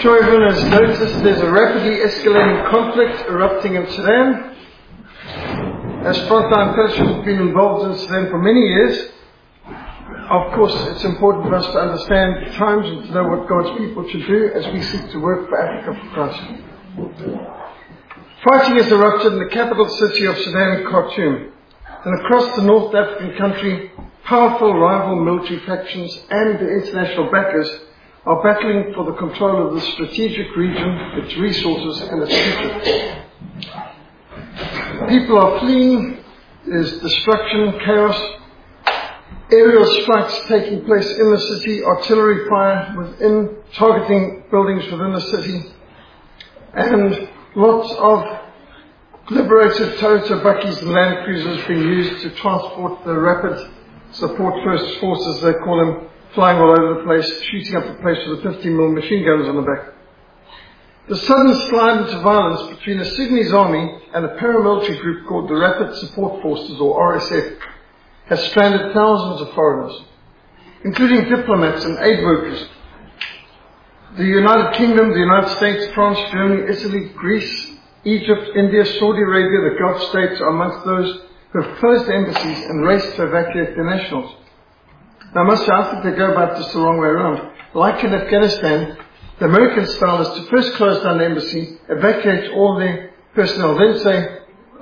sure everyone has noticed there's a rapidly escalating conflict erupting in Sudan. As Frontline Fellowship has been involved in Sudan for many years, of course it's important for us to understand the times and to know what God's people should do as we seek to work for Africa for Christ. Fighting has erupted in the capital city of Sudan, Khartoum, and across the North African country, powerful rival military factions and the international backers are battling for the control of the strategic region, its resources and its future. People are fleeing, there's destruction, chaos, aerial strikes taking place in the city, artillery fire within, targeting buildings within the city, and lots of liberated Toyota Buckies and Land Cruisers being used to transport the Rapid Support First Forces, they call them, flying all over the place, shooting up the place with the 50mm machine guns on the back. The sudden slide into violence between the Sudanese army and a paramilitary group called the Rapid Support Forces, or RSF, has stranded thousands of foreigners, including diplomats and aid workers. The United Kingdom, the United States, France, Germany, Italy, Greece, Egypt, India, Saudi Arabia, the Gulf states are amongst those who have closed embassies and raced to evacuate their nationals. Now, I must say, I think they go about this the wrong way around. Like in Afghanistan, the American style is to first close down the embassy, evacuate all the personnel, then say,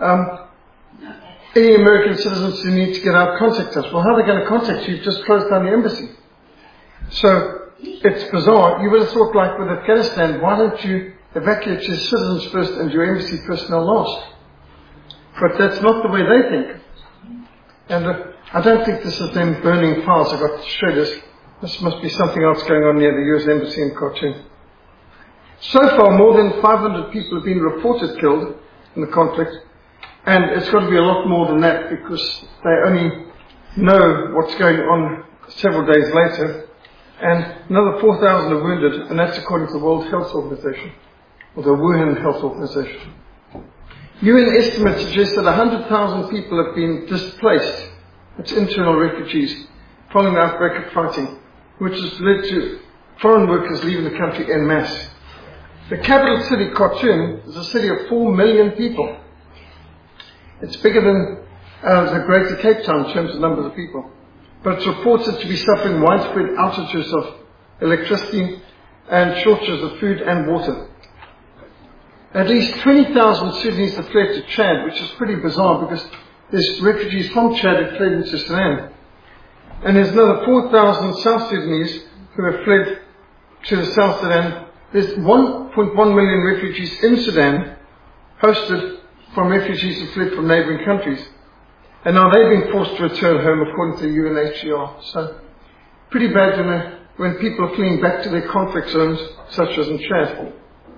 any American citizens who need to get out, contact us. Well, how are they going to contact you? You've just closed down the embassy. So, it's bizarre. You would have thought, like with Afghanistan, why don't you evacuate your citizens first and your embassy personnel last? But that's not the way they think. And I don't think this is them burning files. I got to show this. This must be something else going on near the US Embassy in Khartoum. So far, more than 500 people have been reported killed in the conflict, and it's got to be a lot more than that because they only know what's going on several days later, and another 4,000 are wounded, and that's according to the World Health Organization, or the Wuhan Health Organization. UN estimates suggest that 100,000 people have been displaced. It's internal refugees following the outbreak of fighting, which has led to foreign workers leaving the country en masse. The capital city, Khartoum, is a city of 4 million people. It's bigger than the Greater Cape Town in terms of numbers of people. But it's reported to be suffering widespread outages of electricity and shortages of food and water. At least 20,000 Sudanese have fled to Chad, which is pretty bizarre because there's refugees from Chad who fled into Sudan. And there's another 4,000 South Sudanese who have fled to the South Sudan. There's 1.1 million refugees in Sudan, hosted from refugees who fled from neighbouring countries. And now they've been forced to return home according to the UNHCR. So, pretty bad when people are fleeing back to their conflict zones, such as in Chad.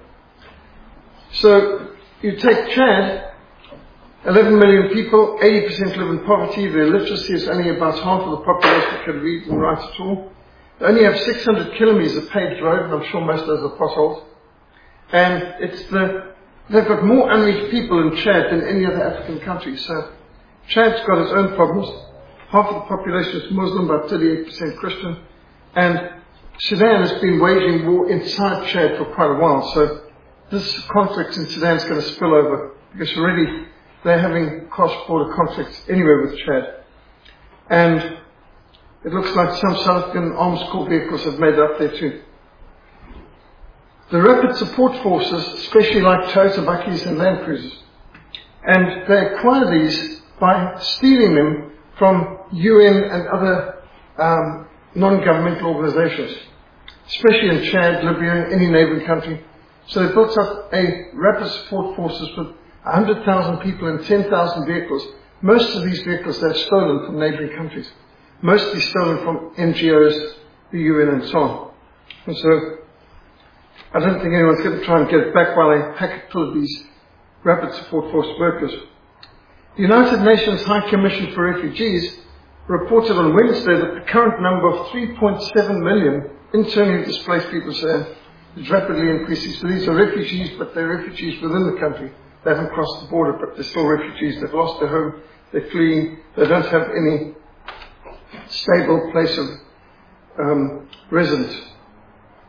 So, you take Chad, 11 million people, 80% live in poverty. Their literacy is only about half of the population can read and write at all. They only have 600 kilometres of paved road, and I'm sure most of those are potholes. And they've got more unreached people in Chad than any other African country. So Chad's got its own problems. Half of the population is Muslim, about 38% Christian. And Sudan has been waging war inside Chad for quite a while. So this conflict in Sudan is going to spill over because already they're having cross-border conflicts anywhere with Chad. And it looks like some South African arms corps vehicles have made up there too. The Rapid Support Forces, especially like Toyota Buckies and Land Cruisers, and they acquire these by stealing them from UN and other non-governmental organizations, especially in Chad, Libya, any neighboring country. So they built up a Rapid Support Forces with 100,000 people and 10,000 vehicles. Most of these vehicles they've stolen from neighboring countries. Mostly stolen from NGOs, the UN and so on. And so, I don't think anyone's going to try and get it back while they pack it full of these Rapid Support Force workers. The United Nations High Commission for Refugees reported on Wednesday that the current number of 3.7 million internally displaced people is rapidly increasing. So these are refugees, but they're refugees within the country. They haven't crossed the border, but they're still refugees. They've lost their home. They're fleeing. They don't have any stable place of residence.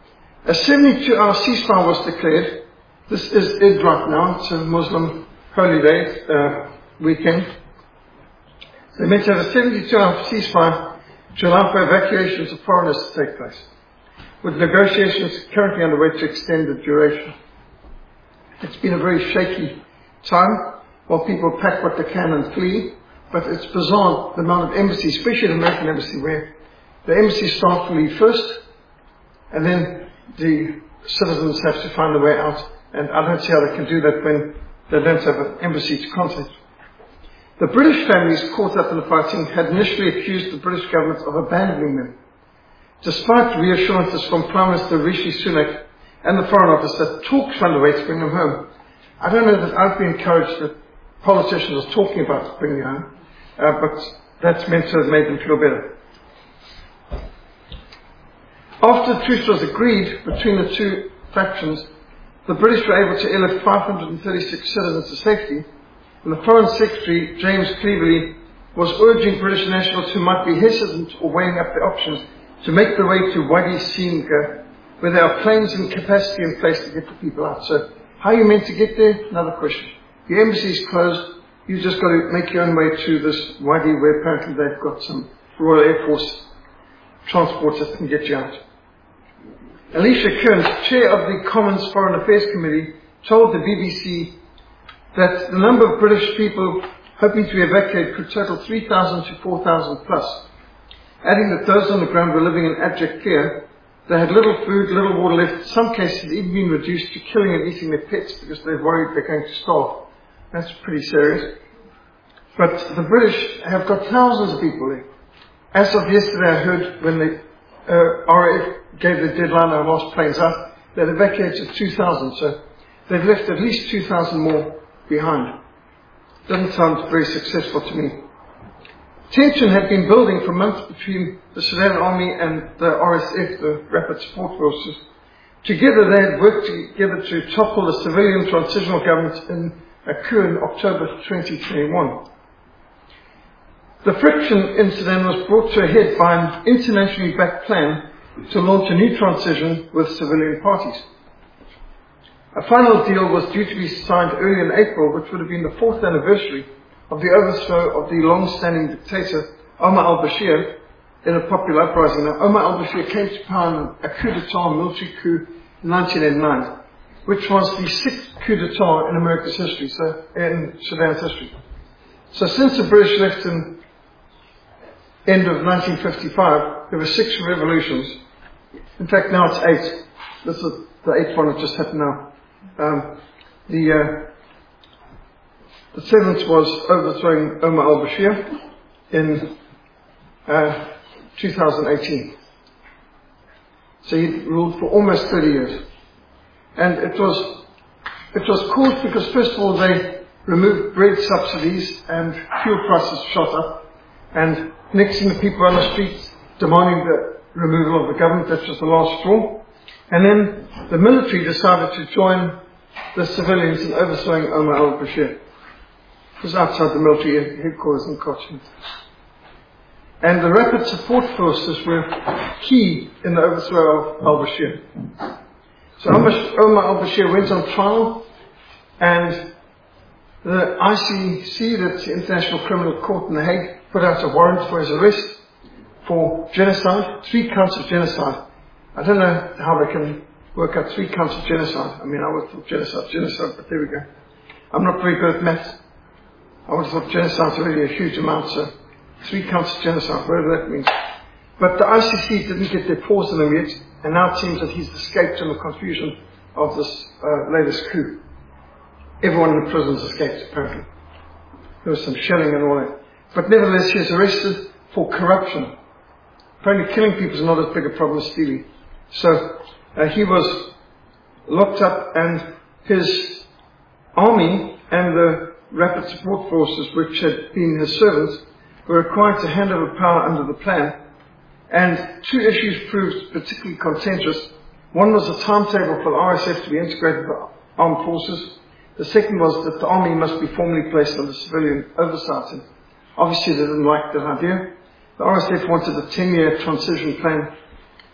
A 72-hour ceasefire was declared. This is Eid right now. It's a Muslim holy day, weekend. They meant to have a 72-hour ceasefire to allow for evacuations of foreigners to take place, with negotiations currently underway to extend the duration. It's been a very shaky time while people pack what they can and flee, but it's bizarre the amount of embassies, especially the American embassy, where the embassies start to leave first, and then the citizens have to find a way out, and I don't see how they can do that when they don't have an embassy to contact. The British families caught up in the fighting had initially accused the British government of abandoning them, despite reassurances from Prime Minister Rishi Sunak and the Foreign Office that talks were underway to bring them home. I don't know that I've been encouraged that politicians are talking about bringing them home, but that's meant to have made them feel better. After the truce was agreed between the two factions, the British were able to airlift 536 citizens to safety, and the Foreign Secretary, James Cleverly, was urging British nationals who might be hesitant or weighing up their options to make their way to Wadi Singa, where there are planes and capacity in place to get the people out. So, how are you meant to get there? Another question. The embassy is closed. You've just got to make your own way to this Wadi, where apparently they've got some Royal Air Force transports that can get you out. Alicia Kearns, chair of the Commons Foreign Affairs Committee, told the BBC that the number of British people hoping to be evacuated could total 3,000 to 4,000 plus, adding that those on the ground were living in abject fear. They had little food, little water left. In some cases had even been reduced to killing and eating their pets because they're worried they're going to starve. That's pretty serious. But the British have got thousands of people there. As of yesterday, I heard when the RAF gave the deadline our last planes out, they'd evacuated 2,000, so they've left at least 2,000 more behind. Doesn't sound very successful to me. Tension had been building for months between the Sudan Army and the RSF, the Rapid Support Forces. Together they had worked together to topple the civilian transitional government in a coup in October 2021. The friction in Sudan was brought to a head by an internationally backed plan to launch a new transition with civilian parties. A final deal was due to be signed early in April, which would have been the 4th anniversary of the overthrow of the long-standing dictator Omar al-Bashir in a popular uprising. Now, Omar al-Bashir came to power in a coup d'etat, military coup, in 1989, which was the 6th coup d'etat in America's history, in Sudan's history. So since the British left in end of 1955, there were 6 revolutions. In fact, now it's 8. This is the 8th one that just happened now. The 7th was overthrowing Omar al-Bashir in 2018. So he ruled for almost 30 years. And it was caused because, first of all, they removed bread subsidies and fuel prices shot up. And next thing, the people on the streets demanding the removal of the government. That was the last straw. And then the military decided to join the civilians in overthrowing Omar al-Bashir. It was outside the military headquarters in Khartoum. And the Rapid Support Forces were key in the overthrow of al-Bashir. So Omar al-Bashir went on trial, and the ICC, that's the International Criminal Court in The Hague, put out a warrant for his arrest for genocide, 3 counts of genocide. I don't know how they can work out 3 counts of genocide. I mean, I would have thought genocide, but there we go. I'm not very good at maths. I would have thought genocide is really a huge amount, so 3 counts of genocide, whatever that means. But the ICC didn't get their paws on him yet, and now it seems that he's escaped in the confusion of this latest coup. Everyone in the prisons escaped, apparently. There was some shelling and all that. But nevertheless, he was arrested for corruption. Apparently killing people is not as big a problem as stealing. So he was locked up, and his army and the Rapid Support Forces, which had been his servants, were required to hand over power under the plan. And 2 issues proved particularly contentious. One was the timetable for the RSF to be integrated with the armed forces. The second was that the army must be formally placed under civilian oversight. And obviously they didn't like that idea. The RSF wanted a 10-year transition plan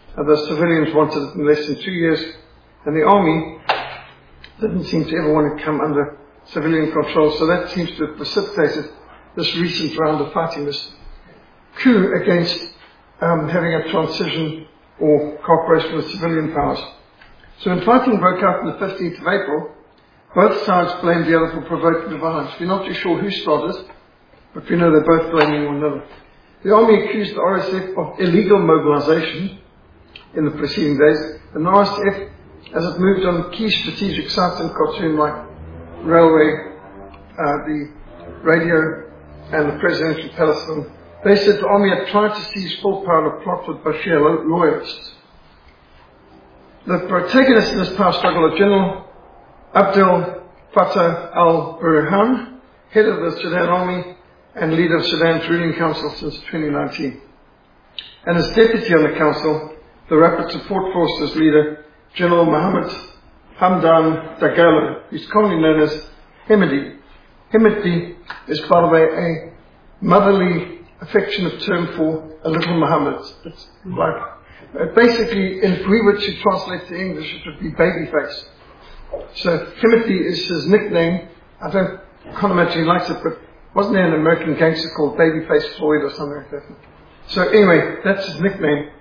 The civilians wanted it in less than 2 years, and the army didn't seem to ever want to come under civilian control, so that seems to have precipitated this recent round of fighting, this coup against having a transition or cooperation with civilian powers. So when fighting broke out on the 15th of April, both sides blamed the other for provoking the violence. We're not too sure who started, but we know they're both blaming one another. The army accused the RSF of illegal mobilization in the preceding days, and the RSF, as it moved on key strategic sites in Khartoum like railway, the radio, and the presidential palace, they said the army had tried to seize full power to plot with Bashir loyalists. The protagonists in this power struggle are General Abdel Fattah al-Burhan, head of the Sudan Army and leader of Sudan's ruling council since 2019. And as deputy on the council, the Rapid Support Forces leader, General Mohammed Hamdan Dagalo, who's commonly known as Hemedti. Hemedti is, by the way, a motherly, affectionate term for a little Muhammad. It's like, basically, if we were to translate to English, it would be babyface. So Hemedti is his nickname. I can't imagine he likes it, but wasn't there an American gangster called Babyface Floyd or something like that? So anyway, that's his nickname.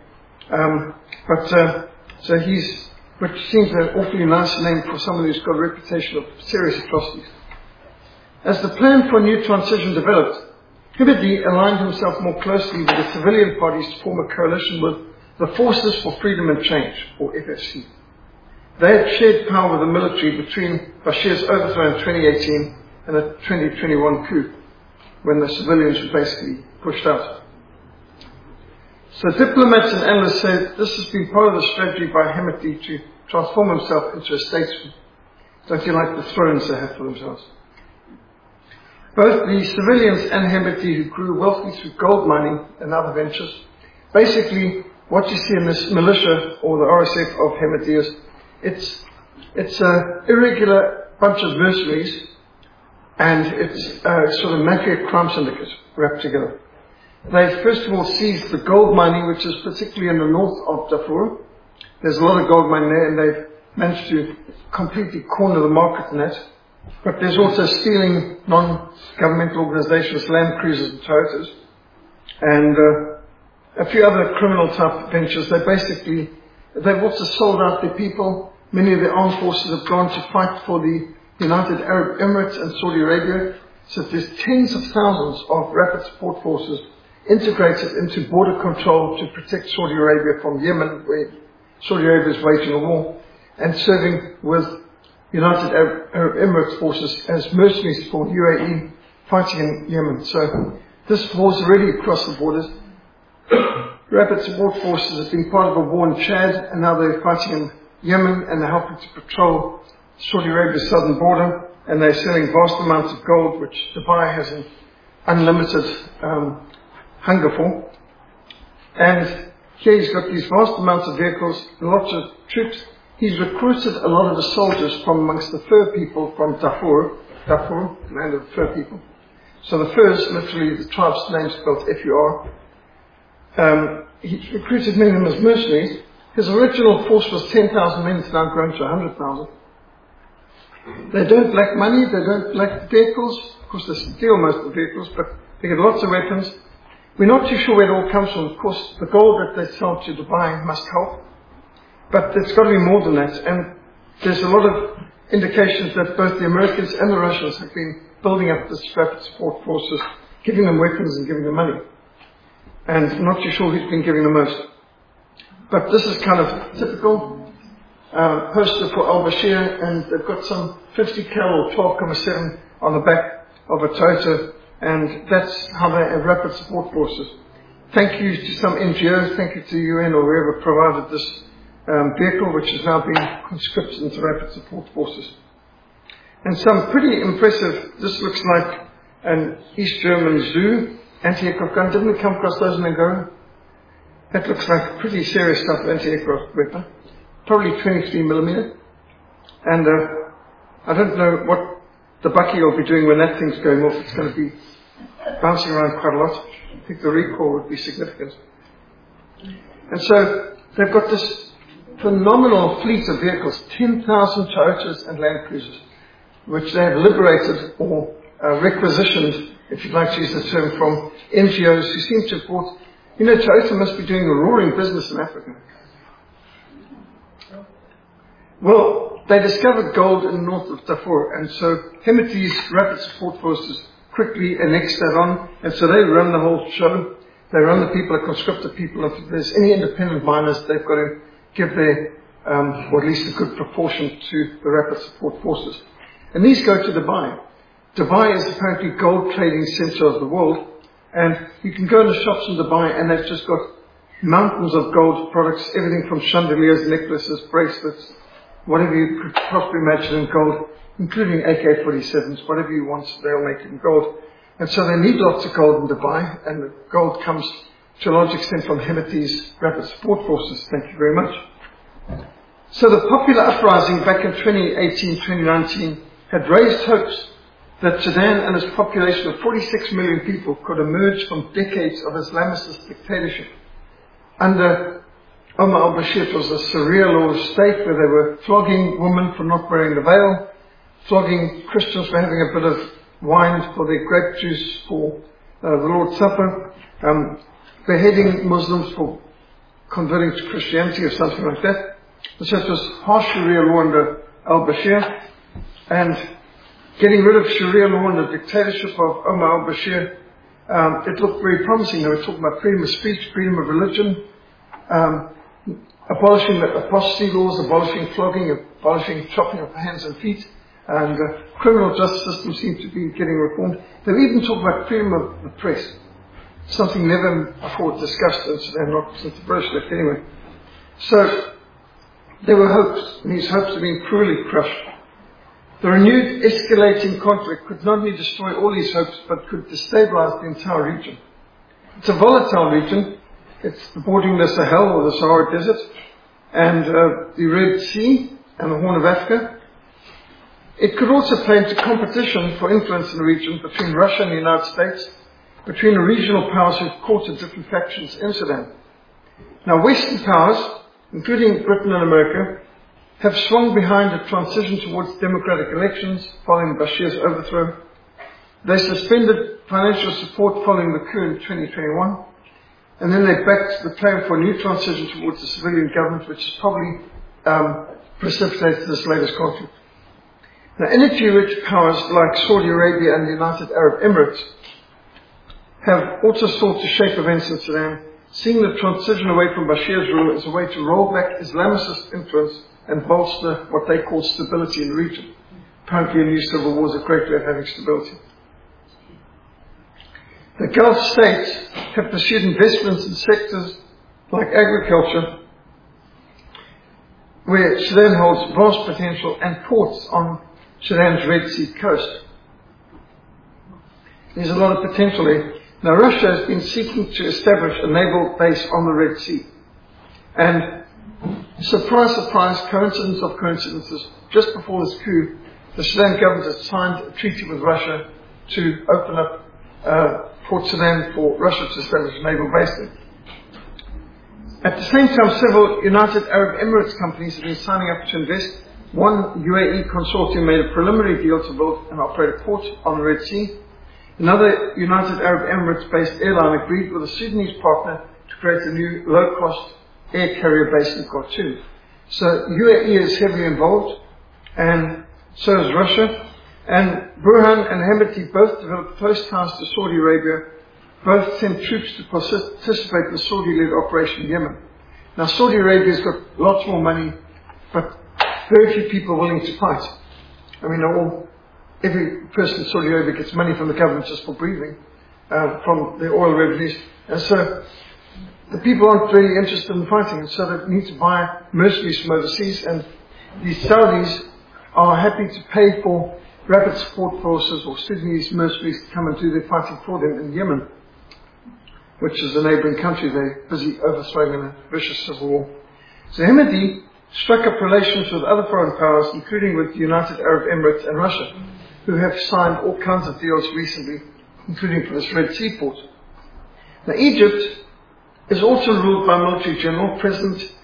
So he's, which seems an awfully nice name for someone who's got a reputation of serious atrocities. As the plan for a new transition developed, Hemedti aligned himself more closely with the civilian parties to form a coalition with the Forces for Freedom and Change, or FFC. They had shared power with the military between Bashir's overthrow in 2018 and the 2021 coup, when the civilians were basically pushed out. So diplomats and analysts say this has been part of the strategy by Hemedti to transform himself into a statesman. Don't you like the thrones they have for themselves? Both the civilians and Hemedti, who grew wealthy through gold mining and other ventures, basically what you see in this militia or the RSF of Hemedti is it's an irregular bunch of mercenaries, and it's sort of mafia crime syndicate wrapped together. They first of all seized the gold mining, which is particularly in the north of Darfur. There's a lot of gold mining there, and they've managed to completely corner the market in that. But there's also stealing non-governmental organizations, Land Cruisers and Toyotas, and a few other criminal type ventures. They've also sold out their people. Many of the armed forces have gone to fight for the United Arab Emirates and Saudi Arabia. So there's tens of thousands of rapid support forces integrated into border control to protect Saudi Arabia from Yemen, where Saudi Arabia is waging a war, and serving with United Arab Emirates forces as mercenaries for UAE fighting in Yemen. So this war's really across the borders. Rapid support forces have been part of a war in Chad, and now they're fighting in Yemen, and they're helping to patrol Saudi Arabia's southern border, and they're selling vast amounts of gold, which Dubai has an unlimited hunger for. And here he's got these vast amounts of vehicles, lots of troops. He's recruited a lot of the soldiers from amongst the Fur people from Darfur, land of the Fur people. So the Furs, literally the tribe's name spelled F-U-R. He recruited many of them as mercenaries. His original force was 10,000 men, it's now grown to 100,000. They don't lack money, they don't lack vehicles. Of course, they steal most of the vehicles, but they get lots of weapons. We're not too sure where it all comes from. Of course, the gold that they sell to Dubai must help. But it's got to be more than that. And there's a lot of indications that both the Americans and the Russians have been building up this rapid support forces, giving them weapons and giving them money. And I'm not too sure who's been giving the most. But this is kind of typical. Poster for al-Bashir, and they've got some 50 cal or 12.7 on the back of a Toyota, and that's how they have rapid support forces. Thank you to some NGOs, thank you to UN or whoever provided this vehicle, which has now been conscripted into rapid support forces. And some pretty impressive, this looks like an East German zoo anti-aircraft gun. Didn't we come across those in Angora? That looks like pretty serious stuff, anti-aircraft weapon. Probably 23 millimeter. And I don't know what the Bucky will be doing when that thing's going off. It's going to be bouncing around quite a lot. I think the recoil would be significant. And so they've got this phenomenal fleet of vehicles, 10,000 Toyotas and Land Cruisers, which they have liberated or requisitioned, if you'd like to use the term, from NGOs who seem to have bought. Toyota must be doing a roaring business in Africa. Well, they discovered gold in the north of Darfur, and so Hemity's Rapid Support Forces quickly annexed that on, and so they run the whole show. They run the people, the conscripted people. If there's any independent miners, they've got to give their, or at least a good proportion to the Rapid Support Forces. And these go to Dubai. Dubai is apparently gold trading center of the world, and you can go in the shops in Dubai and they've just got mountains of gold products, everything from chandeliers, necklaces, bracelets, whatever you could possibly imagine in gold, including AK-47s, whatever you want, they'll make it in gold. And so they need lots of gold in Dubai, and the gold comes to a large extent from Hemity's Rapid Support Forces. Thank you very much. So the popular uprising back in 2018, 2019 had raised hopes that Sudan and its population of 46 million people could emerge from decades of Islamist dictatorship. Under Omar al-Bashir, it was a surreal state where they were flogging women for not wearing the veil, flogging Christians for having a bit of wine for their grape juice for the Lord's Supper, beheading Muslims for converting to Christianity or something like that. And so it was harsh Sharia law under al-Bashir, and getting rid of Sharia law and the dictatorship of Omar al-Bashir, it looked very promising. They were talking about freedom of speech, freedom of religion, abolishing the apostasy laws, abolishing flogging, abolishing chopping of hands and feet, and the criminal justice system seemed to be getting reformed. They were even talking about freedom of the press, something never before discussed in Sudan, not since the British left anyway. So there were hopes, and these hopes have been cruelly crushed. The renewed escalating conflict could not only destroy all these hopes, but could destabilize the entire region. It's a volatile region. It's bordering the Sahel or the Sahara Desert, and the Red Sea and the Horn of Africa. It could also play into competition for influence in the region between Russia and the United States, between the regional powers who've courted different factions in Sudan. Now, Western powers, including Britain and America, have swung behind a transition towards democratic elections following Bashir's overthrow. They suspended financial support following the coup in 2021, and then they backed the plan for a new transition towards a civilian government, which has probably precipitated this latest conflict. Now, energy-rich powers like Saudi Arabia and the United Arab Emirates have also sought to shape events in Sudan, seeing the transition away from Bashir's rule as a way to roll back Islamist influence and bolster what they call stability in the region. Apparently a new civil war is a great way of having stability. The Gulf states have pursued investments in sectors like agriculture, where Sudan holds vast potential, and ports on Sudan's Red Sea coast. There's a lot of potential there. Now, Russia has been seeking to establish a naval base on the Red Sea. And surprise, surprise, coincidence of coincidences, just before this coup, the Sudan government has signed a treaty with Russia to open up Port Sudan for Russia to establish a naval base there. At the same time, several United Arab Emirates companies have been signing up to invest. One UAE consortium made a preliminary deal to build and operate a port on the Red Sea. Another United Arab Emirates-based airline agreed with a Sudanese partner to create a new low-cost air carrier base in Khartoum. So UAE is heavily involved, and so is Russia. And Burhan and Hemeti both developed close ties to Saudi Arabia. Both sent troops to participate in the Saudi-led operation in Yemen. Now, Saudi Arabia's got lots more money, but very few people willing to fight. I mean, every person in Saudi Arabia gets money from the government just for breathing, from the oil revenues. And so the people aren't really interested in fighting, and so they need to buy mercenaries from overseas. And the Saudis are happy to pay for rapid support forces or Sudanese mercenaries to come and do their fighting for them in Yemen, which is a neighbouring country they're busy overthrowing in a vicious civil war. So Hemeti struck up relations with other foreign powers, including with the United Arab Emirates and Russia, who have signed all kinds of deals recently, including for this Red Sea port. Now, Egypt is also ruled by a military general, President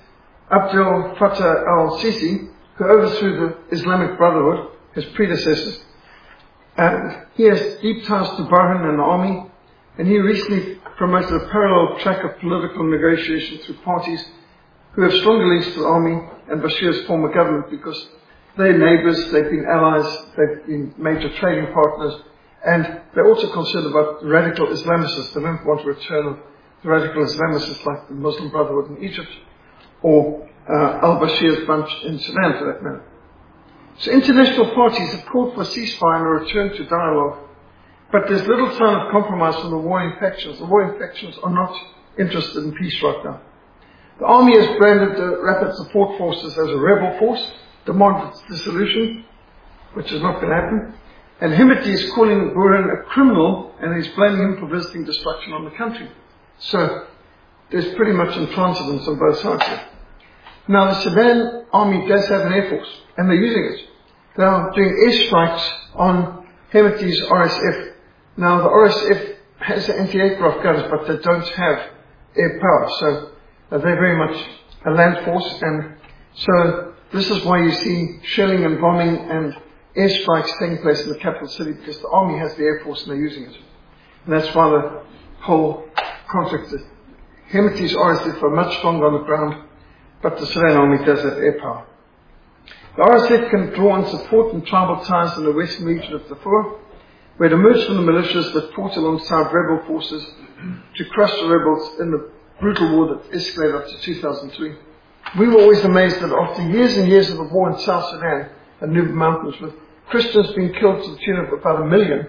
Abdel Fattah al-Sisi, who overthrew the Islamic Brotherhood, his predecessors. And he has deep ties to Bahrain and the army, and he recently promoted a parallel track of political negotiation through parties who have stronger links to the army and Bashir's former government because they're neighbours, they've been allies, they've been major trading partners, and they're also concerned about the radical Islamicists. They don't want a return of the radical Islamicists like the Muslim Brotherhood in Egypt or al-Bashir's bunch in Sudan for that matter. So international parties have called for a ceasefire and a return to dialogue, but there's little sign of compromise from the warring factions. The warring factions are not interested in peace right now. The army has branded the Rapid Support Forces as a rebel force, demanded its dissolution, which is not going to happen. And Hemeti is calling Burhan a criminal, and he's blaming him for visiting destruction on the country. So there's pretty much intransigence on both sides here. Now the Sudan army does have an air force, and they're using it. They are doing airstrikes on Hemeti's RSF. Now the RSF has anti-aircraft guns, but they don't have air power, so they're very much a land force, and so this is why you see shelling and bombing and airstrikes taking place in the capital city, because the army has the air force and they're using it. And that's why the whole conflict is. Hemeti's RSF are much stronger on the ground, but the Sudan army does have air power. The RSF can draw on support and tribal ties in the western region of Darfur, where it emerged from the militias that fought alongside rebel forces to crush the rebels in the brutal war that escalated up to 2003. We were always amazed that after years and years of a war in South Sudan and Nuba Mountains, with Christians being killed to the tune of about 1 million,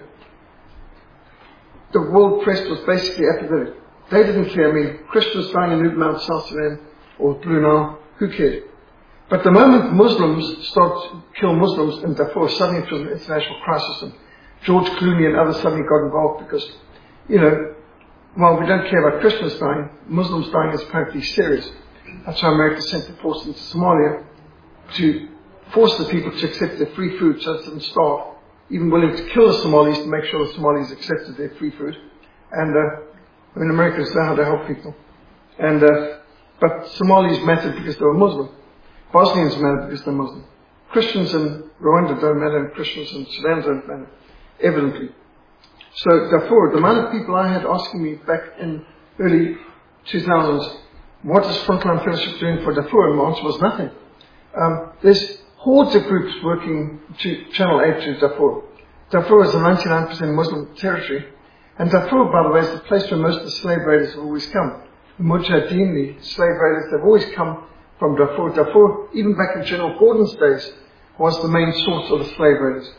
the world press was basically apathetic. They didn't care. I mean, Christians dying in Nuba Mountains, South Sudan, or Blue Nile, who cared? But the moment Muslims start to kill Muslims in Darfur, suddenly it was an international crisis, and George Clooney and others suddenly got involved because, while we don't care about Christians dying, Muslims dying is apparently serious. That's why America sent the force into Somalia to force the people to accept their free food so they didn't starve, even willing to kill the Somalis to make sure the Somalis accepted their free food. And, Americans know how to help people. And, but Somalis mattered because they were Muslim. Bosnians matter because they're Muslim. Christians in Rwanda don't matter, and Christians in Sudan don't matter, evidently. So Darfur, the amount of people I had asking me back in early 2000s, what is Frontline Fellowship doing for Darfur? And the answer was nothing. There's hordes of groups working to channel aid to Darfur. Darfur is a 99% Muslim territory, and Darfur, by the way, is the place where most of the slave raiders have always come. The Mujahideen, the slave raiders, they've always come from Darfur. Darfur, even back in General Gordon's days, was the main source of the slave raiders.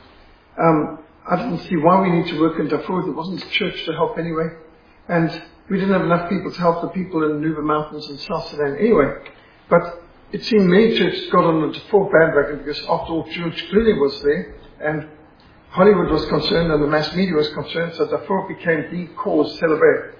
I didn't see why we need to work in Darfur. There wasn't a church to help anyway. And we didn't have enough people to help the people in the Nuba Mountains and South Sudan anyway. But it seemed many churches got on the Darfur bandwagon because after all, George Clooney was there and Hollywood was concerned and the mass media was concerned, so Darfur became the cause celebrated.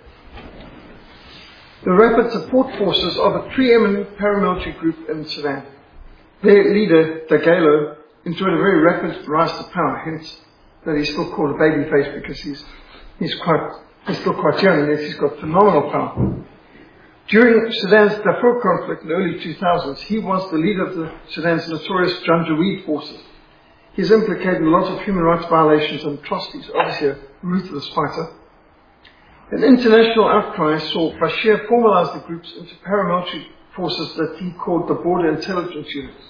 The Rapid Support Forces are the preeminent paramilitary group in Sudan. Their leader, Dagalo, enjoyed a very rapid rise to power, hence that he's still called a baby face because he's still quite young, and yet he's got phenomenal power. During Sudan's Darfur conflict in the early 2000s, he was the leader of Sudan's notorious Janjaweed forces. He's implicated in lots of human rights violations and atrocities, obviously a ruthless fighter. An international outcry saw Bashir formalize the groups into paramilitary forces that he called the Border Intelligence Units.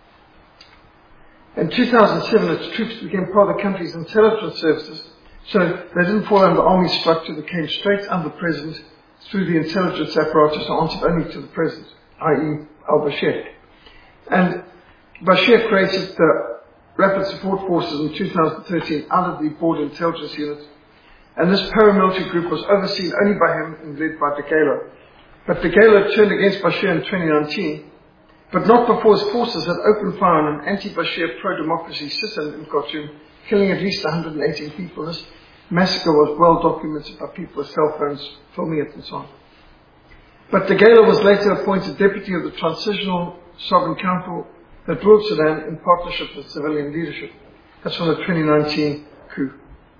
In 2007, its troops became part of the country's intelligence services, so they didn't fall under army structure. They came straight under the president through the intelligence apparatus and answered only to the president, i.e. al-Bashir. And Bashir created the Rapid Support Forces in 2013 out of the Border Intelligence Unit. And this paramilitary group was overseen only by him and led by Dagalo. But Dagalo turned against Bashir in 2019, but not before his forces had opened fire on an anti-Bashir pro-democracy citizen in Khartoum, killing at least 118 people. This massacre was well documented by people with cell phones filming it and so on. But Dagalo was later appointed deputy of the Transitional Sovereign Council that ruled Sudan in partnership with civilian leadership. That's from the 2019 coup.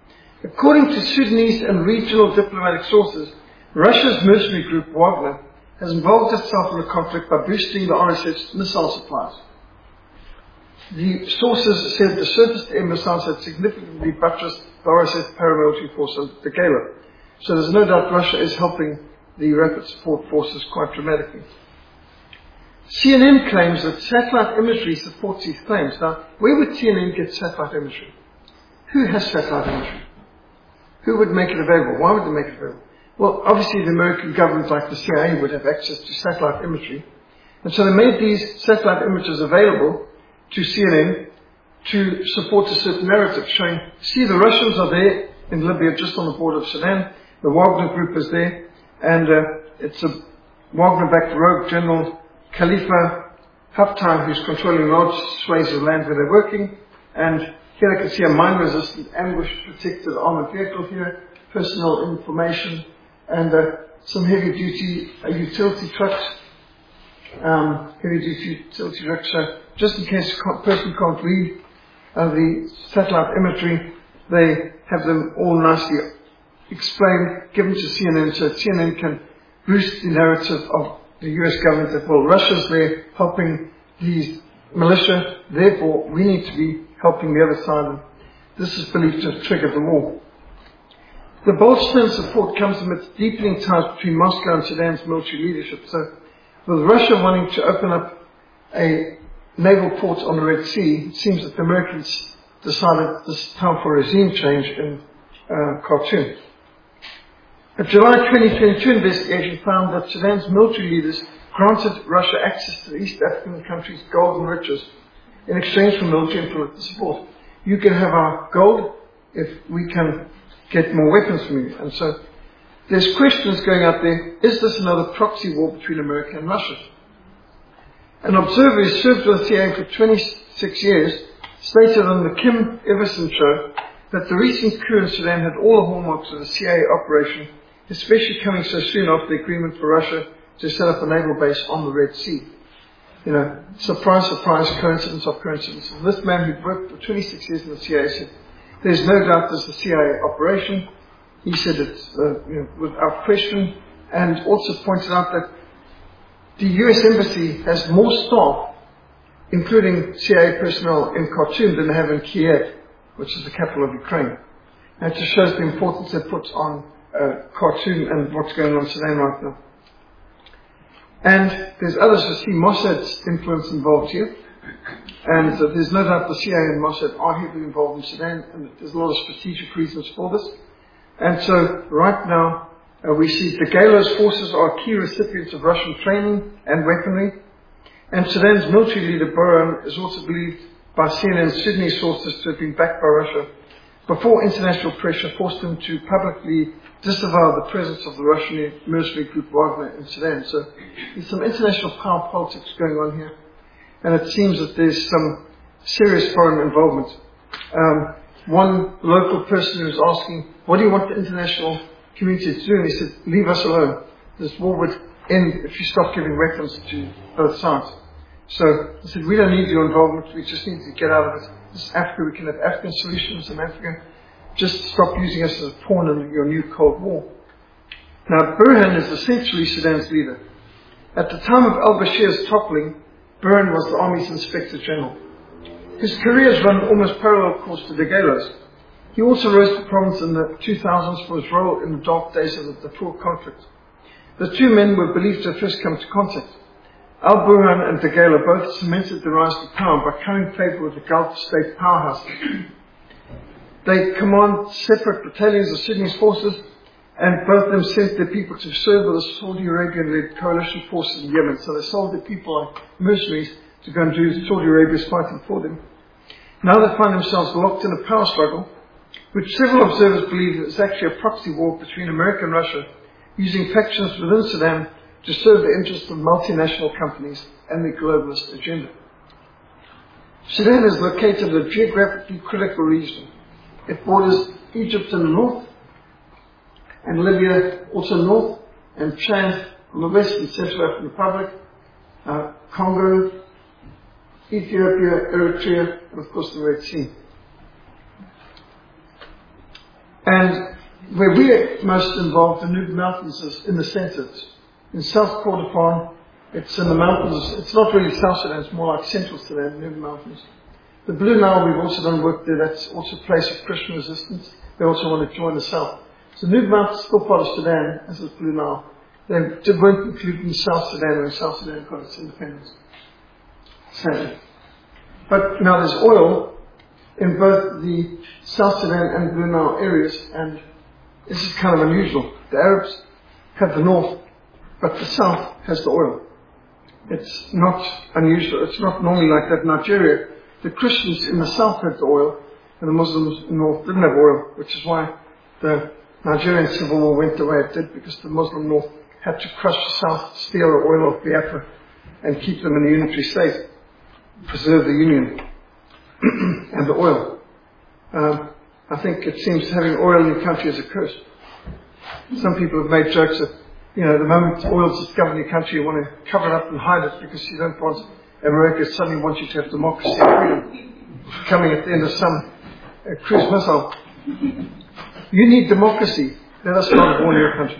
According to Sudanese and regional diplomatic sources, Russia's mercenary group Wagner has involved itself in the conflict by boosting the RSF's missile supplies. The sources said the surface-to-air missiles had significantly buttressed the RSF paramilitary force of Degela. So there's no doubt Russia is helping the rapid support forces quite dramatically. CNN claims that satellite imagery supports these claims. Now, where would CNN get satellite imagery? Who has satellite imagery? Who would make it available? Why would they make it available? Well, obviously the American government, like the CIA, would have access to satellite imagery. And so they made these satellite images available to CNN to support a certain narrative, showing, see, the Russians are there in Libya, just on the border of Sudan. The Wagner group is there, and it's a Wagner-backed rogue General Khalifa Haftar who's controlling large swathes of land where they're working. And here I can see a mine-resistant, ambush-protected armored vehicle here, personal information, and some heavy-duty utility trucks. Heavy-duty utility trucks. So just in case a person can't read the satellite imagery, they have them all nicely explained, given to CNN, so CNN can boost the narrative of the US government that, well, Russia's there helping these militia, therefore we need to be helping the other side. And this is believed to have triggered the war. The bolstering support comes amidst deepening ties between Moscow and Sudan's military leadership. So, with Russia wanting to open up a naval port on the Red Sea, it seems that the Americans decided this is time for a regime change in Khartoum. A July 2022 investigation found that Sudan's military leaders granted Russia access to the East African country's gold and riches in exchange for military and political support. You can have our gold if we can get more weapons from you. And so there's questions going out there, is this another proxy war between America and Russia? An observer who served with the CIA for 26 years stated on the Kim Everson show that the recent coup in Sudan had all the hallmarks of a CIA operation, especially coming so soon after the agreement for Russia to set up a naval base on the Red Sea. You know, surprise, surprise, coincidence of coincidences. This man who worked for 26 years in the CIA said, there's no doubt this is a CIA operation. He said it's without question, and also pointed out that the US Embassy has more staff, including CIA personnel in Khartoum, than they have in Kiev, which is the capital of Ukraine. And it just shows the importance they put on Khartoum and what's going on in Sudan right now. And there's others who see Mossad's influence involved here. And there's no doubt the CIA and Mossad are heavily involved in Sudan, and there's a lot of strategic reasons for this. And so right now we see Degela's forces are key recipients of Russian training and weaponry. And Sudan's military leader Burhan is also believed by CNN Sudanese sources to have been backed by Russia before international pressure forced him to publicly disavow the presence of the Russian mercenary group Wagner in Sudan. So there's some international power politics going on here. And it seems that there's some serious foreign involvement. One local person who was asking, what do you want the international community to do? And he said, leave us alone. This war would end if you stop giving weapons to both sides. So he said, we don't need your involvement. We just need to get out of it. This is Africa. We can have African solutions in Africa. Just stop using us as a pawn in your new Cold War. Now, Burhan is essentially Sudan's leader. At the time of al-Bashir's toppling, Burhan was the army's inspector general. His career has run almost parallel course to Degela's. He also rose to prominence in the 2000s for his role in the dark days of the Darfur conflict. The two men were believed to have first come to contact. Al-Burhan and Degela both cemented the rise to power by coming favour with the Gulf state powerhouse. They command separate battalions of Sudanese forces, and both of them sent their people to serve with the Saudi Arabian-led coalition forces in Yemen. So they sold their people like mercenaries to go and do Saudi Arabia's fighting for them. Now they find themselves locked in a power struggle, which several observers believe is actually a proxy war between America and Russia, using factions within Sudan to serve the interests of multinational companies and the globalist agenda. Sudan is located in a geographically critical region. It borders Egypt in the north, and Libya also north, and Chad on the west and Central African Republic, Congo, Ethiopia, Eritrea, and of course the Red Sea. And where we are most involved, the Nuba Mountains is in the center. In South Kordofan, it's in the mountains. It's not really South Sudan, it's more like Central Sudan, near the mountains. The Blue Nile, we've also done work there. That's also a place of Christian resistance. They also want to join the South. So Nuba Mountain is still part of Sudan, as is Blue Nile. They weren't included in South Sudan when South Sudan got its independence. Sadly. But now there's oil in both the South Sudan and Blue Nile areas, and this is kind of unusual. The Arabs have the north, but the south has the oil. It's not unusual. It's not normally like that in Nigeria. The Christians in the south had the oil, and the Muslims in the north didn't have oil, which is why the Nigerian civil war went the way it did, because the Muslim north had to crush the south, steal the oil off Biafra, and keep them in a unitary state, preserve the union and the oil. I think it seems having oil in your country is a curse. Some people have made jokes that, the moment oil is discovered in your country, you want to cover it up and hide it because you don't want America suddenly wants you to have democracy and freedom coming at the end of some cruise missile. You need democracy. Let us not war in your country.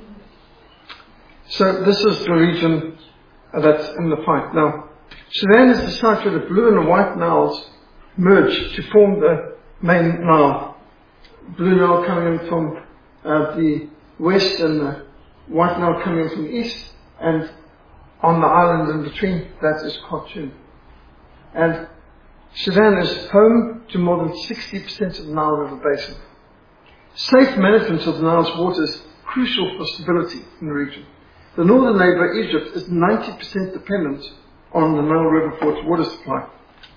So this is the region that's in the fight. Now, Sudan is the site where the Blue and the White Niles merge to form the main Nile. Blue Nile coming in from the west and the White Nile coming in from the east, and on the island in between, that is Khartoum. And Sudan is home to more than 60% of the Nile River Basin. Safe management of the Nile's waters is crucial for stability in the region. The northern neighbour, Egypt, is 90% dependent on the Nile River for its water supply.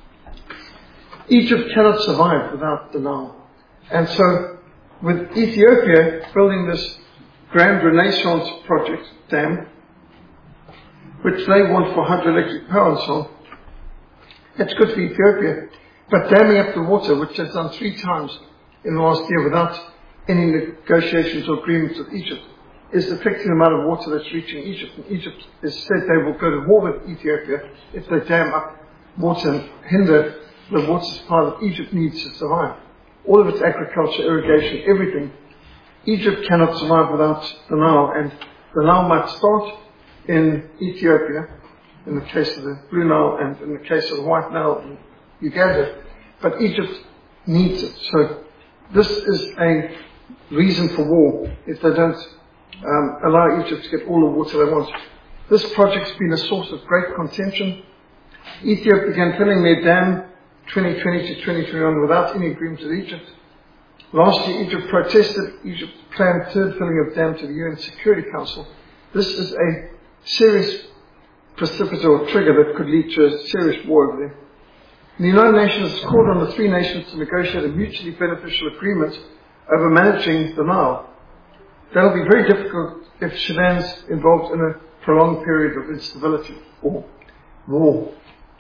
Egypt cannot survive without the Nile. And so, with Ethiopia building this Grand Renaissance project dam, which they want for hydroelectric power and so on, it's good for Ethiopia. But damming up the water, which they've done 3 times in the last year without any negotiations or agreements with Egypt, is affecting the amount of water that's reaching Egypt. And Egypt has said they will go to war with Ethiopia if they dam up water and hinder the water supply that Egypt needs to survive. All of its agriculture, irrigation, everything. Egypt cannot survive without the Nile, and the Nile might start in Ethiopia, in the case of the Blue Nile, and in the case of the White Nile in Uganda, but Egypt needs it. So this is a reason for war if they don't allow Egypt to get all the water they want. This project's been a source of great contention. Ethiopia began filling their dam 2020 to 2021 without any agreement with Egypt. Last year, Egypt protested Egypt's planned third filling of dam to the UN Security Council. This is a serious precipitator or trigger that could lead to a serious war over there. The United Nations has called on the 3 nations to negotiate a mutually beneficial agreement over managing the Nile. That will be very difficult if Sudan's involved in a prolonged period of instability or war.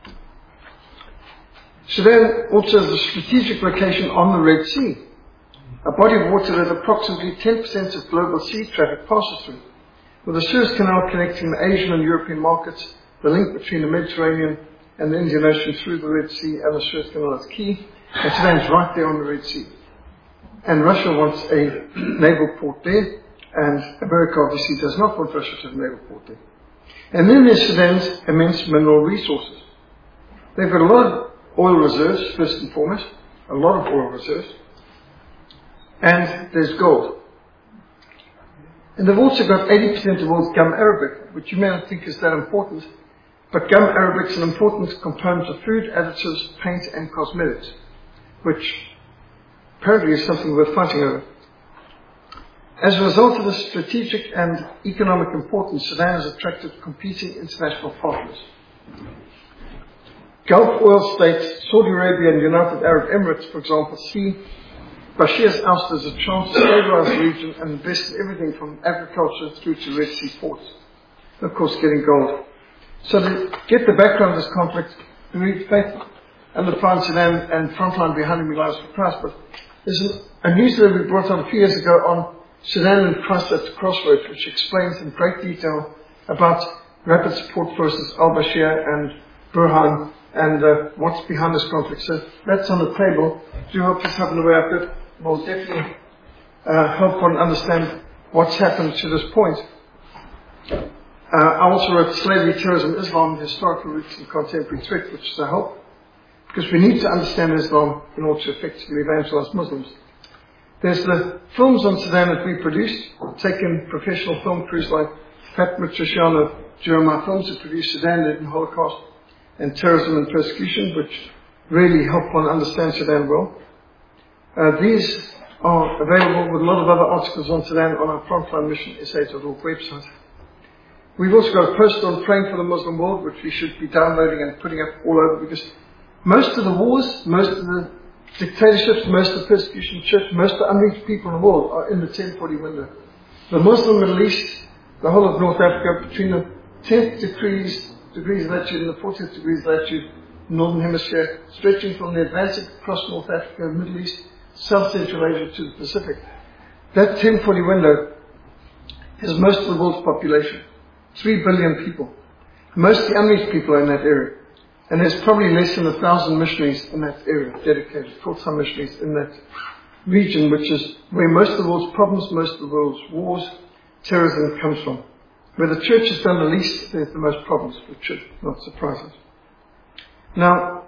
Sudan also has a strategic location on the Red Sea, a body of water that approximately 10% of global sea traffic passes through. With the Suez Canal connecting the Asian and European markets, the link between the Mediterranean and the Indian Ocean through the Red Sea and the Suez Canal is key, and Sudan's right there on the Red Sea. And Russia wants a naval port there, and America obviously does not want Russia to have a naval port there. And then there's Sudan's immense mineral resources. They've got a lot of oil reserves, first and foremost, a lot of oil reserves, and there's gold. And they've also got 80% of the world's gum arabic, which you may not think is that important, but gum arabic is an important component of food, additives, paint, and cosmetics, which apparently is something we're fighting over. As a result of this strategic and economic importance, Sudan has attracted competing international partners. Gulf oil states, Saudi Arabia and United Arab Emirates, for example, see Bashir's oust as a chance to stabilize the region and invest in everything from agriculture through to Red Sea ports. And of course, getting gold. So to get the background of this conflict, we read Faith under Prime Sudan and Frontline Behind Me Lies for Christ. But there's a newsletter we brought on a few years ago on Sudan and Christ at the Crossroads, which explains in great detail about rapid support forces, al-Bashir and Burhan, and what's behind this conflict. So that's on the table. Do help us have the way up it. Will definitely help one understand what's happened to this point. I also wrote Slavery, Terrorism, Islam, Historical Roots and Contemporary Threat, which is a help, because we need to understand Islam in order to effectively evangelize Muslims. There's the films on Sudan that we produced, taken professional film crews like Fatma Trishana, Jeremiah Films, who produced Sudan, Led in Holocaust, and Terrorism and Persecution, which really help one understand Sudan well. These are available with a lot of other articles on Sudan on our Frontline Mission SA.org website. We've also got a post on Praying for the Muslim World, which we should be downloading and putting up all over, because most of the wars, most of the dictatorships, most of the persecution of the church, most of the unreached people in the world are in the 1040 window. The Muslim Middle East, the whole of North Africa, between the 10th degrees latitude and the 40th degrees latitude, Northern Hemisphere, stretching from the Atlantic across North Africa, Middle East, South Central Asia to the Pacific. That 1040 window is most of the world's population. 3 billion people. Most of the unreached people are in that area. And there's probably less than 1,000 missionaries in that area, dedicated, full-time missionaries in that region, which is where most of the world's problems, most of the world's wars, terrorism comes from. Where the church has done the least, there's the most problems, which should not surprise us. Now,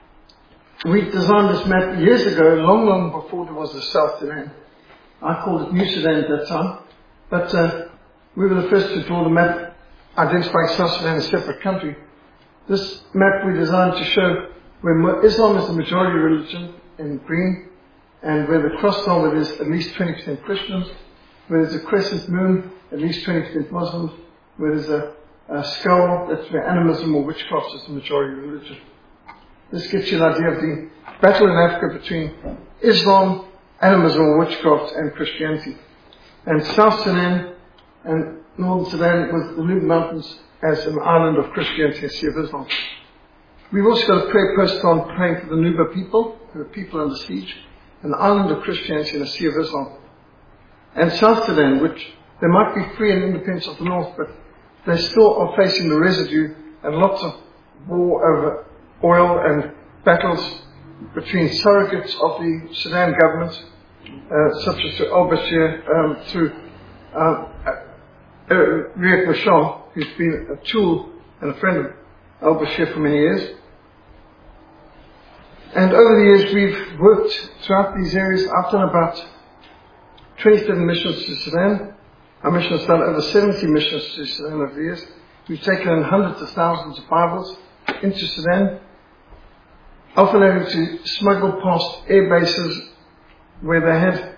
we designed this map years ago, long, long before there was a South Sudan. I called it New Sudan at that time. But we were the first to draw the map identifying South Sudan as a separate country. This map we designed to show where Islam is the majority religion in green, and where the cross are, where there's at least 20% Christians, where there's a crescent moon, at least 20% Muslims, where there's a skull, that's where animism or witchcraft is the majority religion. This gives you an idea of the battle in Africa between Islam, animism or witchcraft, and Christianity. And South Sudan and Northern Sudan with the Nuba Mountains as an island of Christianity and Sea of Islam. We've also got a prayer post on praying for the Nuba people, who are people under siege, an island of Christianity and a Sea of Islam. And South Sudan, which they might be free and independent of the North, but they still are facing the residue and lots of war over oil and battles between surrogates of the Sudan government, such as al-Bashir, through Riek Machar, who's been a tool and a friend of al-Bashir for many years. And over the years we've worked throughout these areas. I've done about 27 missions to Sudan. Our mission has done over 70 missions to Sudan over the years. We've taken in hundreds of thousands of Bibles into Sudan, often having to smuggle past air bases where they had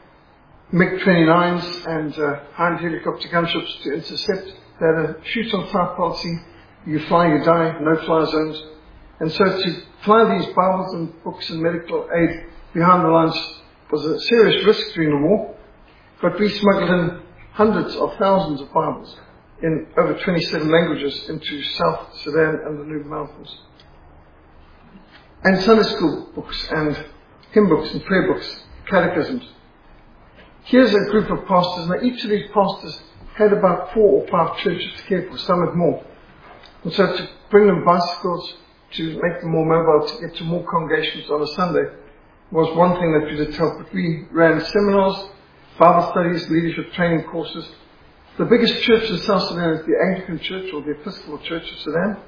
MiG-29s and Hind helicopter gunships to intercept. They had a shoot-on-sight policy. You fly, you die, no-fly zones. And so to fly these Bibles and books and medical aid behind the lines was a serious risk during the war. But we smuggled in hundreds of thousands of Bibles in over 27 languages into South Sudan and the Nuba Mountains. And Sunday school books and hymn books and prayer books, catechisms. Here's a group of pastors. Now each of these pastors had about 4 or 5 churches to care for, some had more. And so to bring them bicycles, to make them more mobile, to get to more congregations on a Sunday was one thing that we did help. But we ran seminars, Bible studies, leadership training courses. The biggest church in South Sudan is the Anglican Church or the Episcopal Church of Sudan.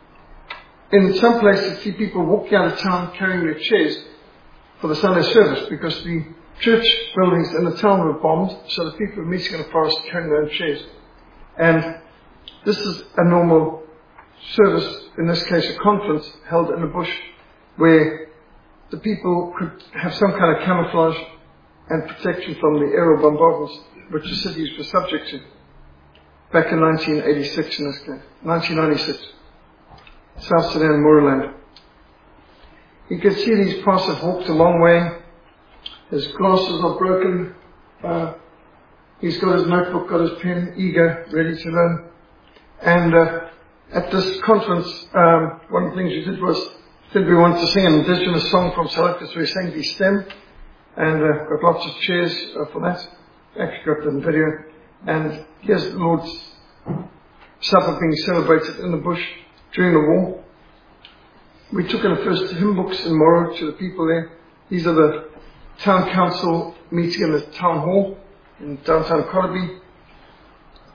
In some places, you see people walking out of town carrying their chairs for the Sunday service because the church buildings in the town were bombed, so the people were meeting in the forest carrying their own chairs. And this is a normal service, in this case a conference held in a bush where the people could have some kind of camouflage and protection from the aerial bombardments which the cities were subject to back in 1986 in this case, 1996, South Sudan, Moorland. You can see these pastors walked a long way. His glasses are broken. He's got his notebook, got his pen, eager, ready to learn. And at this conference, one of the things we did was, said we wanted to sing an indigenous song from South Africa, so we sang the stem, and got lots of cheers for that. Actually got the video. And here's the Lord's Supper being celebrated in the bush during the war. We took in the first hymn books in Moro to the people there. These are the town council meeting in the town hall in downtown Korobe.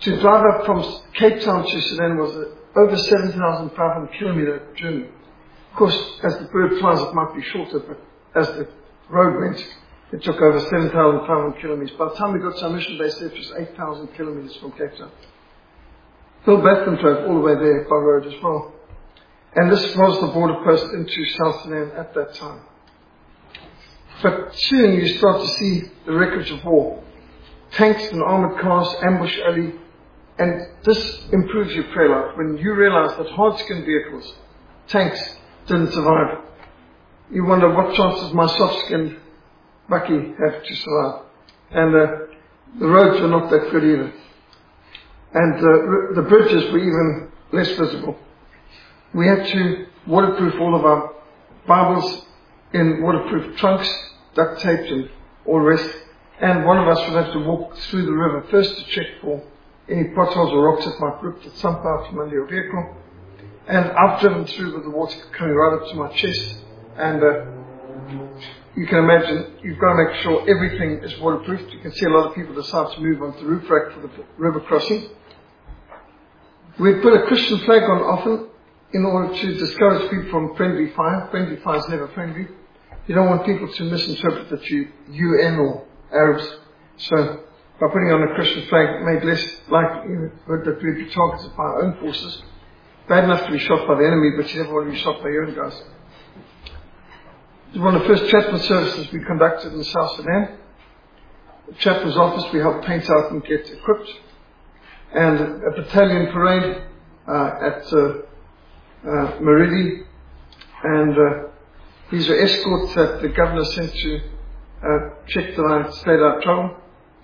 To drive up from Cape Town to Sudan was over 7,500 kilometer journey. Of course, as the bird flies, it might be shorter, but as the road went, it took over 7,500 kilometers. By the time we got to our mission base, it was 8,000 kilometers from Cape Town. Bill Batman drove all the way there by road as well. And this was the border post into South Sudan at that time. But soon you start to see the wreckage of war. Tanks and armored cars, ambush alley. And this improves your prayer life. When you realize that hard-skinned vehicles, tanks, didn't survive. You wonder what chances my soft-skinned Bucky have to survive. And the roads were not that good either. And the bridges were even less visible. We had to waterproof all of our Bibles in waterproof trunks, duct taped and all the rest. And one of us would have to walk through the river first to check for any potholes or rocks that might rip that sump out from under your vehicle. And I've driven through with the water coming right up to my chest. And you can imagine, you've got to make sure everything is waterproof. You can see a lot of people decide to move onto the roof rack for the river crossing. We put a Christian flag on often in order to discourage people from friendly fire. Friendly fire is never friendly. You don't want people to misinterpret that you UN or Arabs. So by putting on a Christian flag, it made less likelihood that we'd be targeted by our own forces. Bad enough to be shot by the enemy, but you never want to be shot by your own guys. It was one of the first chaplain services we conducted in South Sudan. The chaplain's office, we helped paint out and get equipped. And a battalion parade at Maridi. And these were escorts that the governor sent to check that I stayed out of trouble.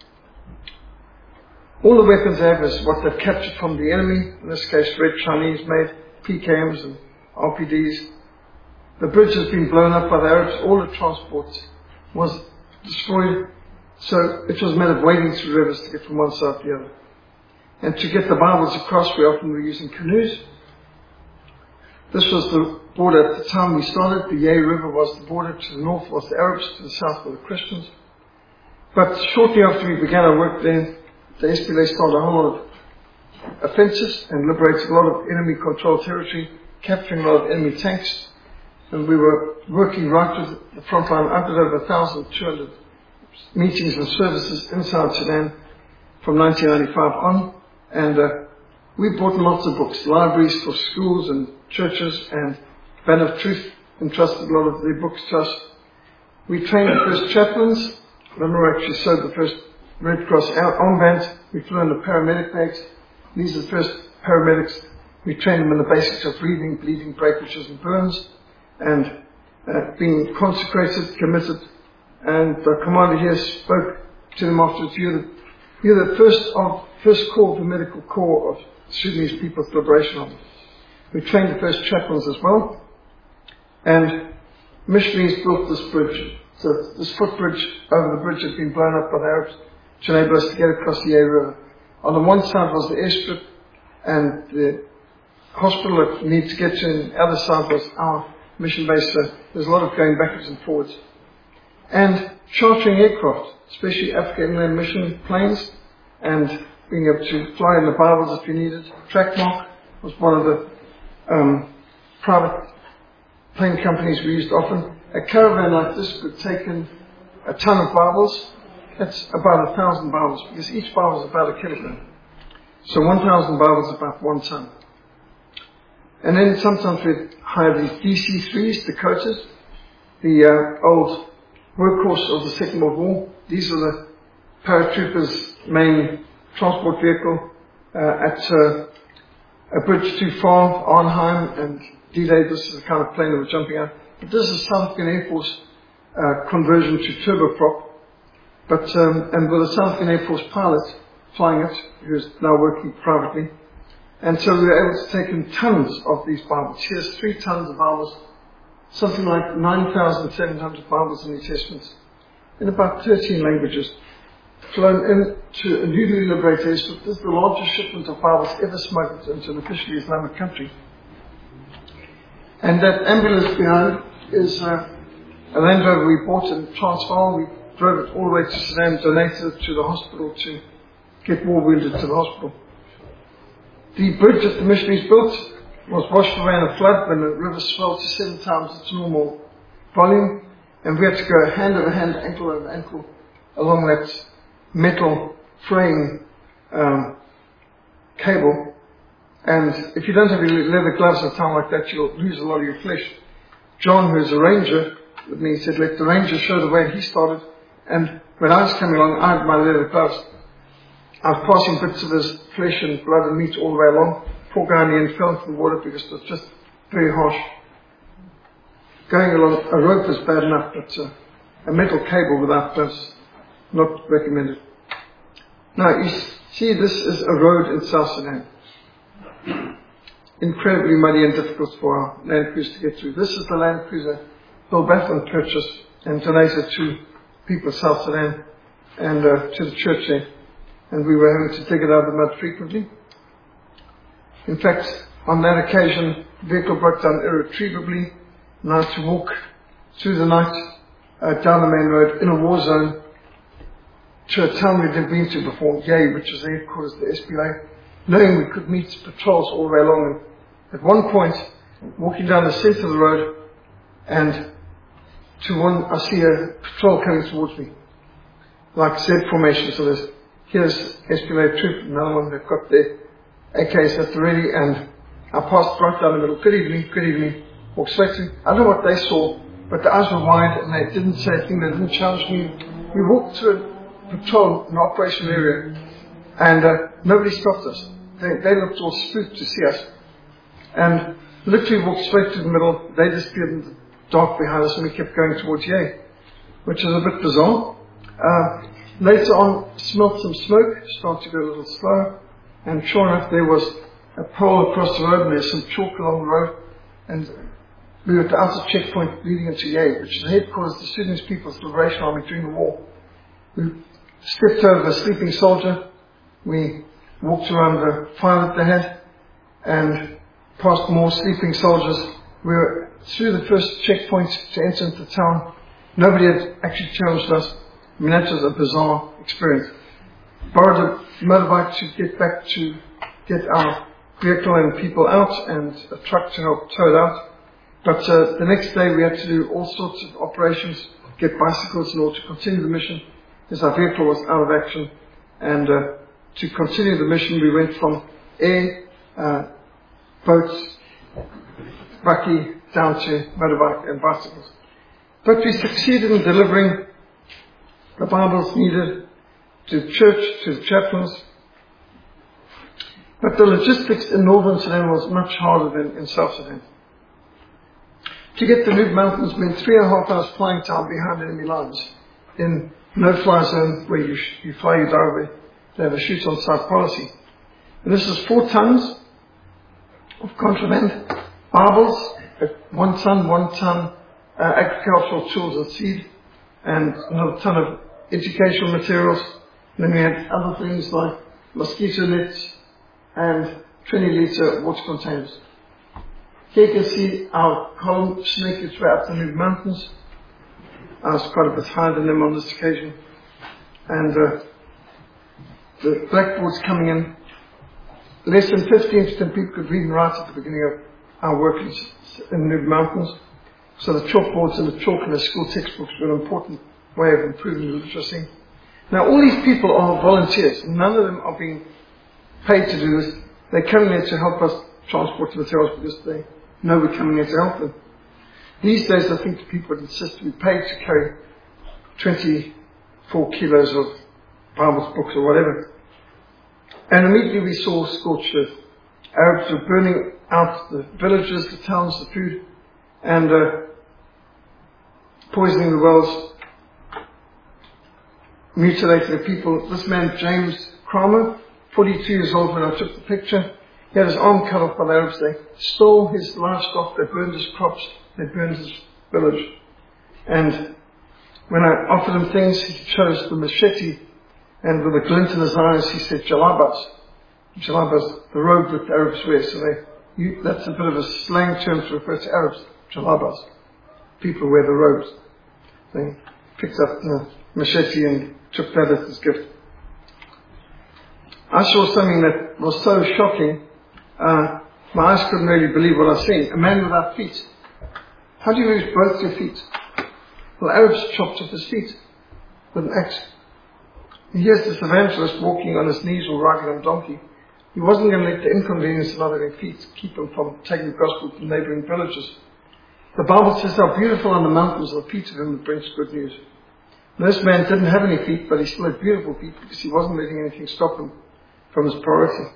All the weapons they have is what they've captured from the enemy, in this case Red Chinese made PKMs and RPDs. The bridge has been blown up by the Arabs, all the transport was destroyed, so it was a matter of wading through rivers to get from one side to the other. And to get the Bibles across, we often were using canoes. This was the border at the time we started. The Yei River was the border. To the north was the Arabs, to the south were the Christians. But shortly after we began our work there, the SPLA started a whole lot of offences and liberated a lot of enemy-controlled territory, capturing a lot of enemy tanks. And we were working right with the front line. I did over 1,200 meetings and services in South Sudan from 1995 on. And we bought lots of books, libraries for schools and churches, and Band of Truth entrusted a lot of their books to us. We trained the first chaplains. Lenore actually sewed the first Red Cross armbands. We flew in the paramedic bags. These are the first paramedics. We trained them in the basics of breathing, bleeding, breakages and burns, and being consecrated, committed. And the commander here spoke to them afterwards. You're the first corps of the medical corps of Sudanese People's Liberation Army. We trained the first chaplains as well. And missionaries built this bridge. So this footbridge over the bridge had been blown up by the Arabs to enable us to get across the Yei River. On the one side was the airstrip and the hospital that we need to get to, and the other side was our mission base. So there's a lot of going backwards and forwards. And chartering aircraft, especially Africa Inland Mission planes, and being able to fly in the Bibles if you needed. Trackmark was one of the private plane companies we used often. A caravan like this could take in a ton of Bibles. That's about 1,000 Bibles, because each Bible is about a kilogram. So 1,000 Bibles is about 1 ton. And then sometimes we'd hire these DC-3s, Dakotas, the old workhorse of the Second World War. These are the paratroopers' main transport vehicle at a bridge too far, Arnhem and D-Day. This is the kind of plane that we're jumping out. But this is South African Air Force conversion to turboprop. But and with a South African Air Force pilot flying it, who's now working privately. And so we were able to take in tons of these Bibles. Here's 3 tons of Bibles, something like 9,700 Bibles and New Testaments in about 13 languages, flown into a newly liberated airstrip. This is the largest shipment of Bibles ever smuggled into an officially Islamic country. And that ambulance behind is a Land Rover we bought in Transvaal. We drove it all the way to Sudan, donated it to the hospital to get war wounded to the hospital. The bridge that the missionaries built was washed away in a flood when the river swelled to 7 times its normal volume, and we had to go hand over hand, ankle over ankle, along that metal frame cable. And if you don't have your leather gloves at a time like that, you'll lose a lot of your flesh. John, who's a ranger with me, said, let the ranger show the way. He started, and when I was coming along, I had my leather gloves. I was passing bits of his flesh and blood and meat all the way along. Poor guy in the end fell into the water because it was just very harsh. Going along, a rope is bad enough, but a metal cable without gloves, not recommended. Now, you see, this is a road in South Sudan. Incredibly muddy and difficult for our Land Cruiser to get through. This is the Land Cruiser Bill Bathland purchased and donated to people of South Sudan and to the church there. And we were having to dig it out of the mud frequently. In fact, on that occasion, the vehicle broke down irretrievably, and I had to walk through the night down the main road in a war zone to a town we'd never been to before, Yei, which is the headquarters of the SPLA, knowing we could meet patrols all the way along. And at one point, walking down the centre of the road, and I see a patrol coming towards me, like Z formation. So here's SPLA troop, another one, they've got their AKs at the ready, and I passed right down the middle. Good evening, walked straight through. I don't know what they saw, but the eyes were wide, and they didn't say anything, they didn't challenge me. We walked through a patrol, an operational area, and nobody stopped us. They looked all spooked to see us. And literally walked straight to the middle. They disappeared in the dark behind us, and we kept going towards Yei, which is a bit bizarre. Later on, smelt some smoke, started to go a little slower, and sure enough, there was a pole across the road, and there's some chalk along the road, and we were at the outer checkpoint leading into Yei, which is the headquarters of the Sudanese People's Liberation Army during the war. We stepped over a sleeping soldier. We walked around the fire that they had, and past more sleeping soldiers. We were through the first checkpoint to enter into town. Nobody had actually challenged us. I mean, that was a bizarre experience. Borrowed a motorbike to get our vehicle and people out, and a truck to help tow it out. But the next day we had to do all sorts of operations, get bicycles in order to continue the mission, because our vehicle was out of action. And to continue the mission, we went from air, boats, bakkie, down to motorbike and bicycles. But we succeeded in delivering the Bibles needed to the church, to the chaplains. But the logistics in northern Sudan was much harder than in South Sudan. To get the Noob Mountains meant 3.5 hours flying time behind enemy lines in no-fly zone where you fly, you die away. They have a shoot-on-sight policy. And this is 4 tons of contraband, Bibles, 1 ton, agricultural tools and seed, and another ton of educational materials. And then we had other things like mosquito nets and 20-litre water containers. Here you can see our column snake its way up the Noob Mountains. I was quite a bit higher than them on this occasion. And the blackboard's coming in. Less than 15% people could read and write at the beginning of our work in the Noob Mountains. So the chalkboards and the chalk in the school textbooks were an important way of improving the literacy. Now all these people are volunteers. None of them are being paid to do this. They're coming there to help us transport the materials because they know we're coming there to help them. These days I think people would insist to be paid to carry 24 kilos of Bibles, books or whatever. And immediately we saw scorched earth. Arabs were burning out the villages, the towns, the food, and poisoning the wells, mutilating the people. This man, James Kramer, 42 years old when I took the picture, he had his arm cut off by the Arabs. They stole his livestock, they burned his crops, they burned his village. And when I offered him things, he chose the machete, and with a glint in his eyes, he said, Jalabas. Jalabas, the robe that the Arabs wear. So that's a bit of a slang term to refer to Arabs. Jalabas. People wear the robes. They picked up the machete and took that as his gift. I saw something that was so shocking my eyes couldn't really believe what I was seeing. A man without feet. How do you lose both your feet? Well, Arabs chopped off his feet with an axe. And here's this evangelist walking on his knees or riding on a donkey. He wasn't going to let the inconvenience of not having feet keep him from taking the gospel to neighboring villages. The Bible says how beautiful on the mountains are the feet of him that brings good news. And this man didn't have any feet, but he still had beautiful feet because he wasn't letting anything stop him from his priority.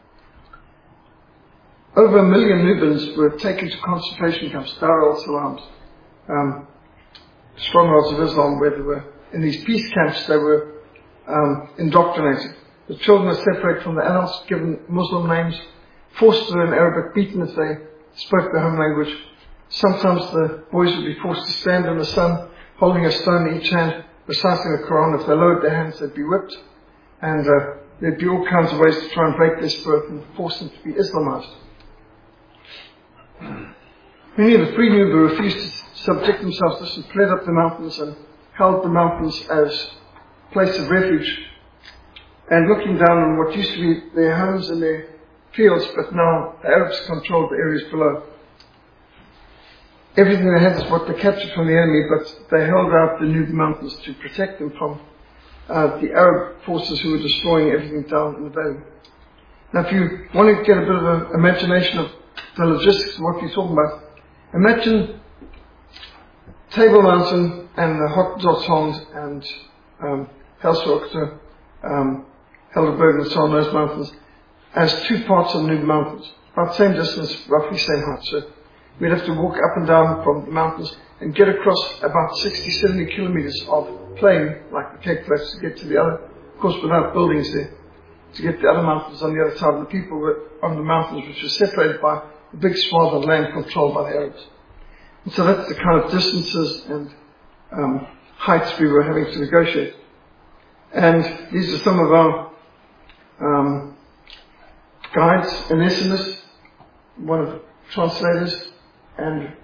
Over 1 million Nubians were taken to concentration camps, Dar al-Salams, strongholds of Islam, where they were in these peace camps. They were indoctrinated. The children were separated from the adults, given Muslim names, forced to learn Arabic, beaten if they spoke their home language. Sometimes the boys would be forced to stand in the sun, holding a stone in each hand, reciting the Quran. If they lowered their hands, they'd be whipped. And there'd be all kinds of ways to try and break their spirit and force them to be Islamized. Many of the free Nuba refused to subject themselves to this and fled up the mountains and held the mountains as a place of refuge. And looking down on what used to be their homes and their fields, but now the Arabs controlled the areas below. Everything they had is what they captured from the enemy, but they held out the Nuba mountains to protect them from the Arab forces who were destroying everything down in the valley. Now, if you want to get a bit of an imagination of the logistics of what we're talking about, imagine Table Mountain and the Hotzotsond and Helsvogte, Helderberg and so on, those mountains, as two parts of the Nuba mountains, about the same distance, roughly same height. So we'd have to walk up and down from the mountains and get across about 60, 70 kilometers of plain, like the Cape Flats, to get to the other, of course without buildings there, to get the other mountains on the other side. The people were on the mountains, which were separated by a big swath of land controlled by the Arabs. And so that's the kind of distances and heights we were having to negotiate. And these are some of our guides, Onesimus, one of the translators, and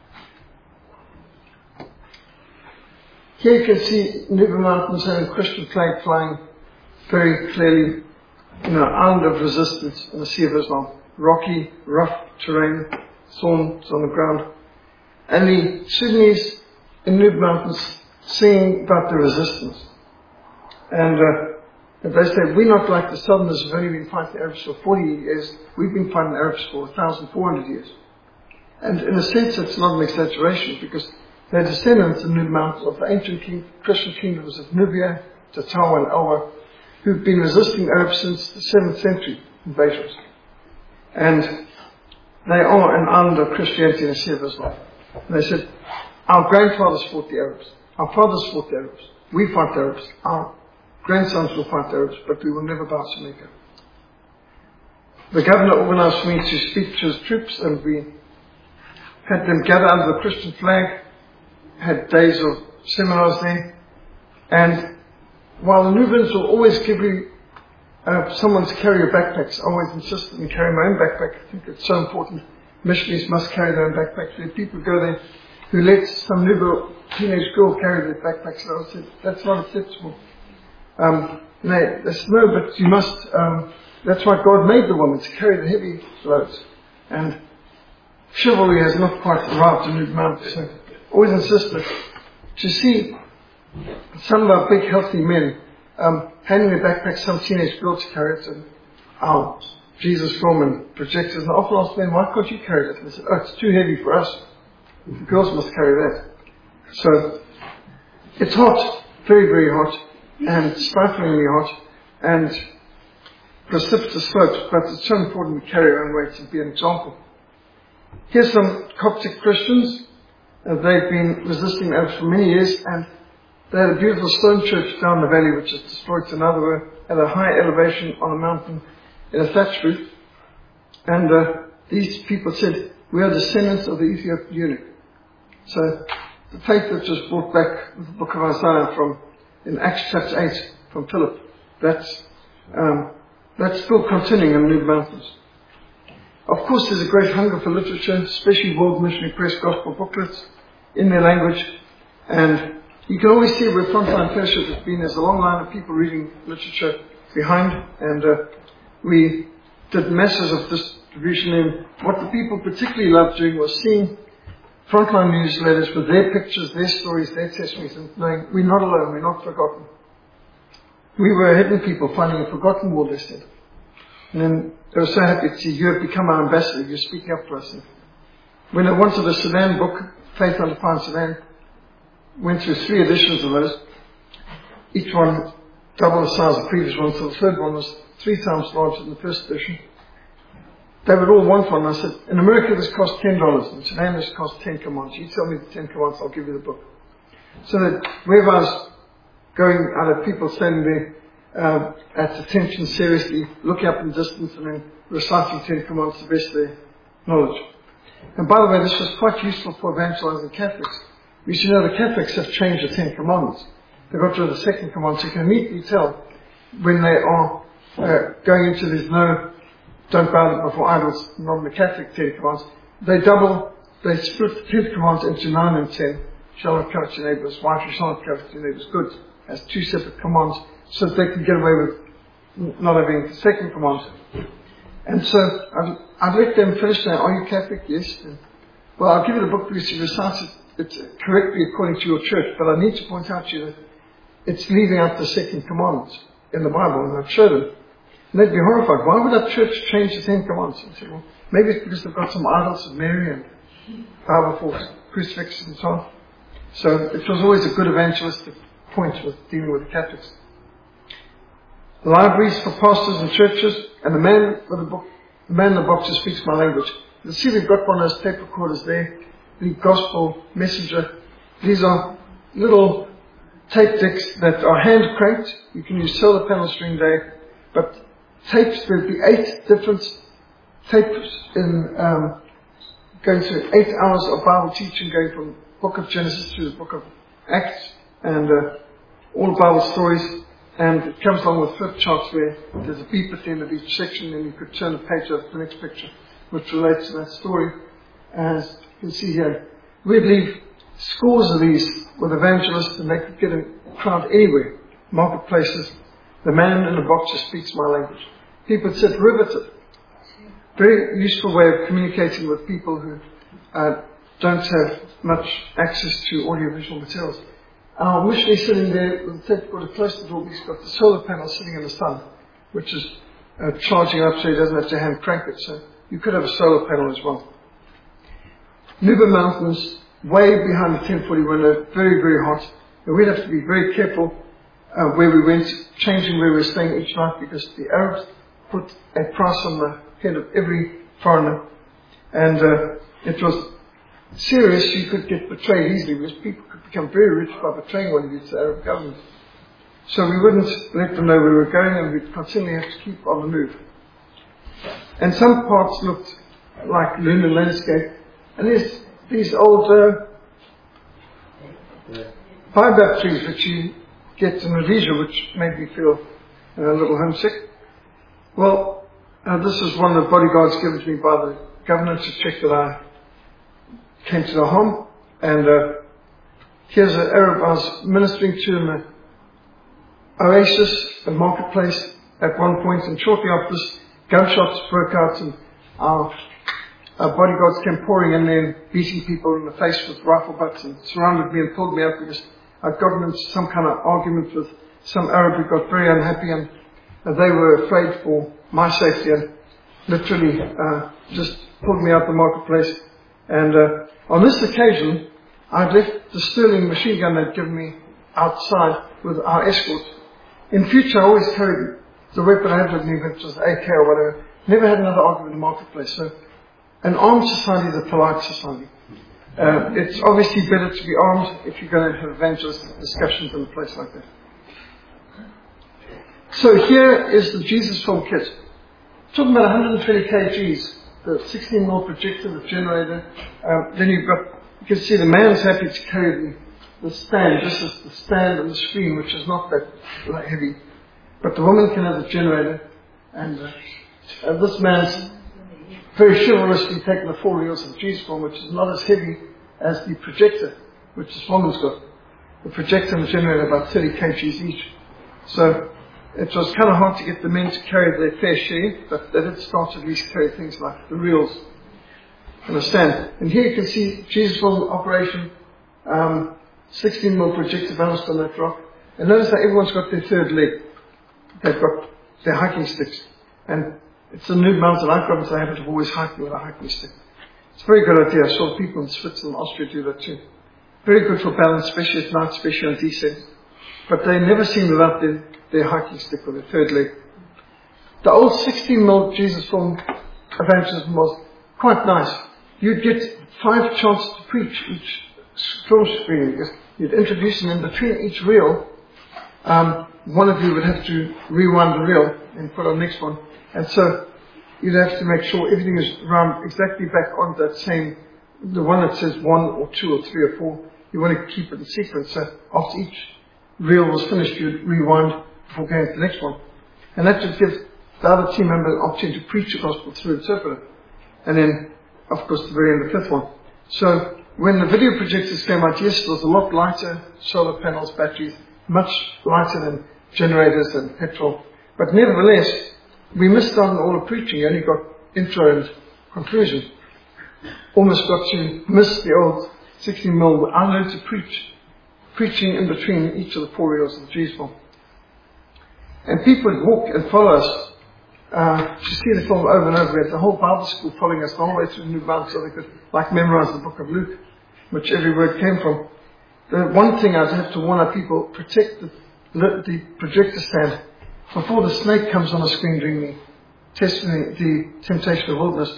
here you can see Nuba Mountains having Christian flag flying very clearly, island of resistance in the Sea of Islam. Rocky, rough terrain, thorns on the ground. And the Sudanese in Nuba Mountains singing about the resistance. And they say, we're not like the Southerners who've only been fighting the Arabs for 40 years. We've been fighting the Arabs for 1,400 years. And in a sense, it's not an exaggeration, because they're descendants in Nuba Mountains of the ancient Christian kingdoms of Nubia, Tatawa, and Alwa, who've been resisting Arabs since the 7th century invasions. And they are an island of Christianity in the Sea of Islam. And they said, our grandfathers fought the Arabs. Our fathers fought the Arabs. We fought the Arabs. Our grandsons will fight the Arabs, but we will never bow to Mecca. The governor organized me to speak to his troops, and we had them gather under the Christian flag, had days of seminars there. And while the Nubians will always give you someone to carry your backpacks, I always insisted in carrying my own backpack. I think it's so important. Missionaries must carry their own backpacks. There are people who go there who let some Nuba teenage girl carry their backpacks. And I said, that's not acceptable. They said, no, but you must, that's why God made the woman, to carry the heavy loads. And chivalry has not quite arrived in Nuba Mountains. So always insisted to see some of our big healthy men handing their backpacks some teenage girl to carry it, and our Jesus film and projectors. And I often asked them, why can't you carry it? And they said, oh, it's too heavy for us. The girls must carry that. So it's hot, very, very hot, and stiflingly hot, and precipitous slopes, but it's so important we carry our own weight and be an example. Here's some Coptic Christians. They've been resisting Arabs for many years, and they had a beautiful stone church down the valley, which is destroyed to now. They were at a high elevation on a mountain in a thatched roof. And these people said, we are descendants of the Ethiopian eunuch. So the faith that was brought back with the book of Isaiah in Acts chapter 8 from Philip, that's still continuing in the Nuba Mountains. Of course, there's a great hunger for literature, especially World Missionary Press gospel booklets in their language. And you can always see where Frontline Fellowship has been. There's a long line of people reading literature behind. And we did masses of distribution. And what the people particularly loved doing was seeing frontline newsletters with their pictures, their stories, their testimonies, and knowing we're not alone, we're not forgotten. We were hidden people finding a forgotten world, they said. And then they were so happy to see you have become our ambassador, you're speaking up for us. And when I wanted a Sudan book, Faith Under Fire in Sudan, went through 3 editions of those. Each one double the size of the previous one, so the third one was 3 times larger than the first edition. They would all want one. I said, in America this costs $10, in Sudan this costs 10 commands. You tell me the 10 commands, I'll give you the book. So that wherever I was going, I had people standing there at attention seriously, looking up in the distance and then reciting 10 commands to the best of their knowledge. And by the way, this was quite useful for evangelizing Catholics. You should know the Catholics have changed the 10 commandments. They got rid of the second command, so you can immediately tell when they are going into this don't bow before idols, not in the Catholic 10 commands. They split the 10 commands into 9 and 10. Shall not covet your neighbor's wife, you shall not covet your neighbor's goods, as 2 separate commands, so that they can get away with not having the second command. And so I'd let them finish now. Are you Catholic? Yes. And, well, I'll give you the book because you recited it correctly according to your church, but I need to point out to you that it's leaving out the second commandment in the Bible, and I'd show them. And they'd be horrified. Why would our church change the 10 commandments? I said, well, maybe it's because they've got some idols of Mary and Bible for crucifixes and so on. So it was always a good evangelistic point with dealing with the Catholics. Libraries for pastors and churches, and the man in the box who speaks my language. You see we've got one of those tape recorders there, the Gospel Messenger. These are little tape decks that are hand cranked. You can use solar panels during the day, but tapes, there'd be 8 different tapes in going through 8 hours of Bible teaching, going from the book of Genesis to the book of Acts, and all the Bible stories. And it comes along with flip charts where there's a beep at the end of each section, and you could turn the page over to the next picture, which relates to that story. As you can see here, we'd leave scores of these with evangelists, and they could get a crowd anywhere, marketplaces. The man in the box who speaks my language. People sit riveted. Very useful way of communicating with people who don't have much access to audiovisual materials. Our missionary sitting there with the tape recorder close to the door, he's got the solar panel sitting in the sun, which is charging up so he doesn't have to hand crank it. So you could have a solar panel as well. Nuba Mountains, way behind the 1040 window, very, very hot. And we'd have to be very careful where we went, changing where we were staying each night, because the Arabs put a price on the head of every foreigner. And it was serious. You could get betrayed easily, because people could become very rich by betraying one of you to the Arab government. So we wouldn't let them know where we were going, and we'd continually have to keep on the move. And some parts looked like lunar landscape. And there's these old baobab trees which you get in Rhodesia, which made me feel a little homesick. Well, this is one of the bodyguards given to me by the governor to check that I came to the home. And here's an Arab I was ministering to in the oasis, a marketplace at one point, and shortly after this, gunshots broke out, and our bodyguards came pouring in there and beating people in the face with rifle butts, and surrounded me and pulled me up because I'd gotten into some kind of argument with some Arab who got very unhappy, and they were afraid for my safety, and literally just pulled me out the marketplace. And on this occasion, I'd left the Sterling machine gun they'd given me outside with our escort. In future, I always carried the weapon I had with me, which was AK or whatever. Never had another argument in the marketplace. So, an armed society is a polite society. It's obviously better to be armed if you're going to have evangelistic discussions in a place like that. So here is the Jesus film kit. Talking about 120 kgs, the 16mm projector, the generator. Then you can see the man's happy to carry the stand. This is the stand and the screen, which is not that heavy. But the woman can have the generator. And this man's very chivalrously taken the 4 reels of Jesus film, which is not as heavy as the projector, which this woman's got. The projector and the generator about 30 kgs each. So it was kind of hard to get the men to carry their fair share, but they did start to at least carry things like the reels. Understand? And here you can see Jesus film operation, 16mm projector balanced on that rock. And notice that everyone's got their third leg. They've got their hiking sticks. And it's a new mountain I've got, so I happen to always hike with a hiking stick. It's a very good idea. I saw people in Switzerland, Austria do that too. Very good for balance, especially at night, especially on descent. But they never seem without their hiking stick or their third leg. The old 16mm Jesus film evangelism was quite nice. You'd get 5 chances to preach each film screening. You'd introduce them in between each reel. One of you would have to rewind the reel and put on the next one. And so you'd have to make sure everything is round exactly back on that same, the one that says 1 or 2 or 3 or 4. You want to keep it in sequence. So after each reel was finished, you'd rewind before going to the next one. And that just gives the other team member the opportunity to preach the gospel through interpreter. And then, of course, the very end, the 5th one. So when the video projectors came out, yes, it was a lot lighter, solar panels, batteries, much lighter than generators and petrol. But nevertheless, we missed on all the preaching. You only got intro and conclusion. Almost got to miss the old 16mm. I learned to preaching in between each of the 4 reels of the Jesus film. And people would walk and follow us to see the film over and over. We had the whole Bible school following us the whole way through the New Bible so they could memorize the book of Luke, which every word came from. The one thing I'd have to warn our people, protect the projector stand before the snake comes on the screen during the testimony, the temptation of wilderness.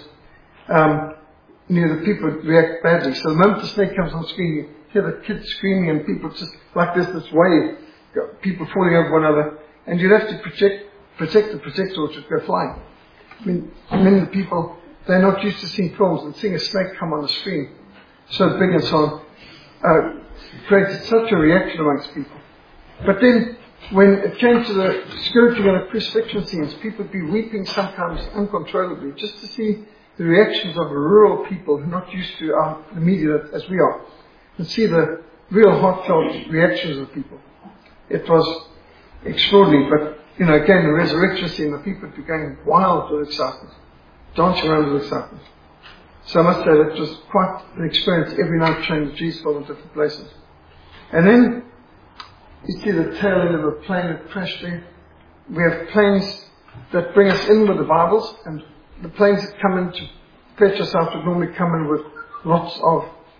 The people would react badly. So the moment the snake comes on the screen, you hear the kids screaming and people just like this wave, people falling over one another, and you'd have to protect the projector or it would go flying. I mean, many of the people, they're not used to seeing films and seeing a snake come on the screen so big and so on, created such a reaction amongst people. But then, when it came to the scourging and the crucifixion scenes, people would be weeping sometimes uncontrollably just to see the reactions of rural people who are not used to the media as we are, and see the real heartfelt reactions of people. It was extraordinary, but again, the resurrection scene, the people would be going wild with excitement, dancing around with excitement. So I must say that it was quite an experience every night training with Jesus in different places. And then you see the tail end of a plane that crashed there. We have planes that bring us in with the Bibles, and the planes that come in to fetch us out would normally come in with lots of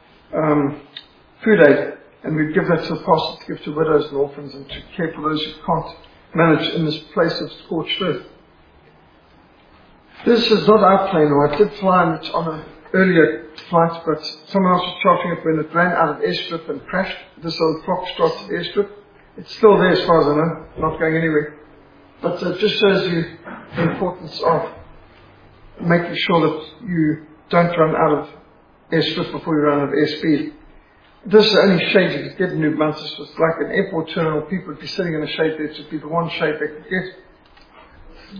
food aid, and we'd give that to the pastor to give to widows and orphans and to care for those who can't manage in this place of scorched earth. This is not our plane, or I did fly on it on an earlier flight, but someone else was chartering it when it ran out of airstrip and crashed. This old Foxtrot airstrip. It's still there as far as I know, not going anywhere. But it just shows you the importance of making sure that you don't run out of airstrip before you run out of airspeed. This is the only shade you could get in New Brunswick. It's just like an airport terminal. People would be sitting in a shade there. It would be the one shade they could get.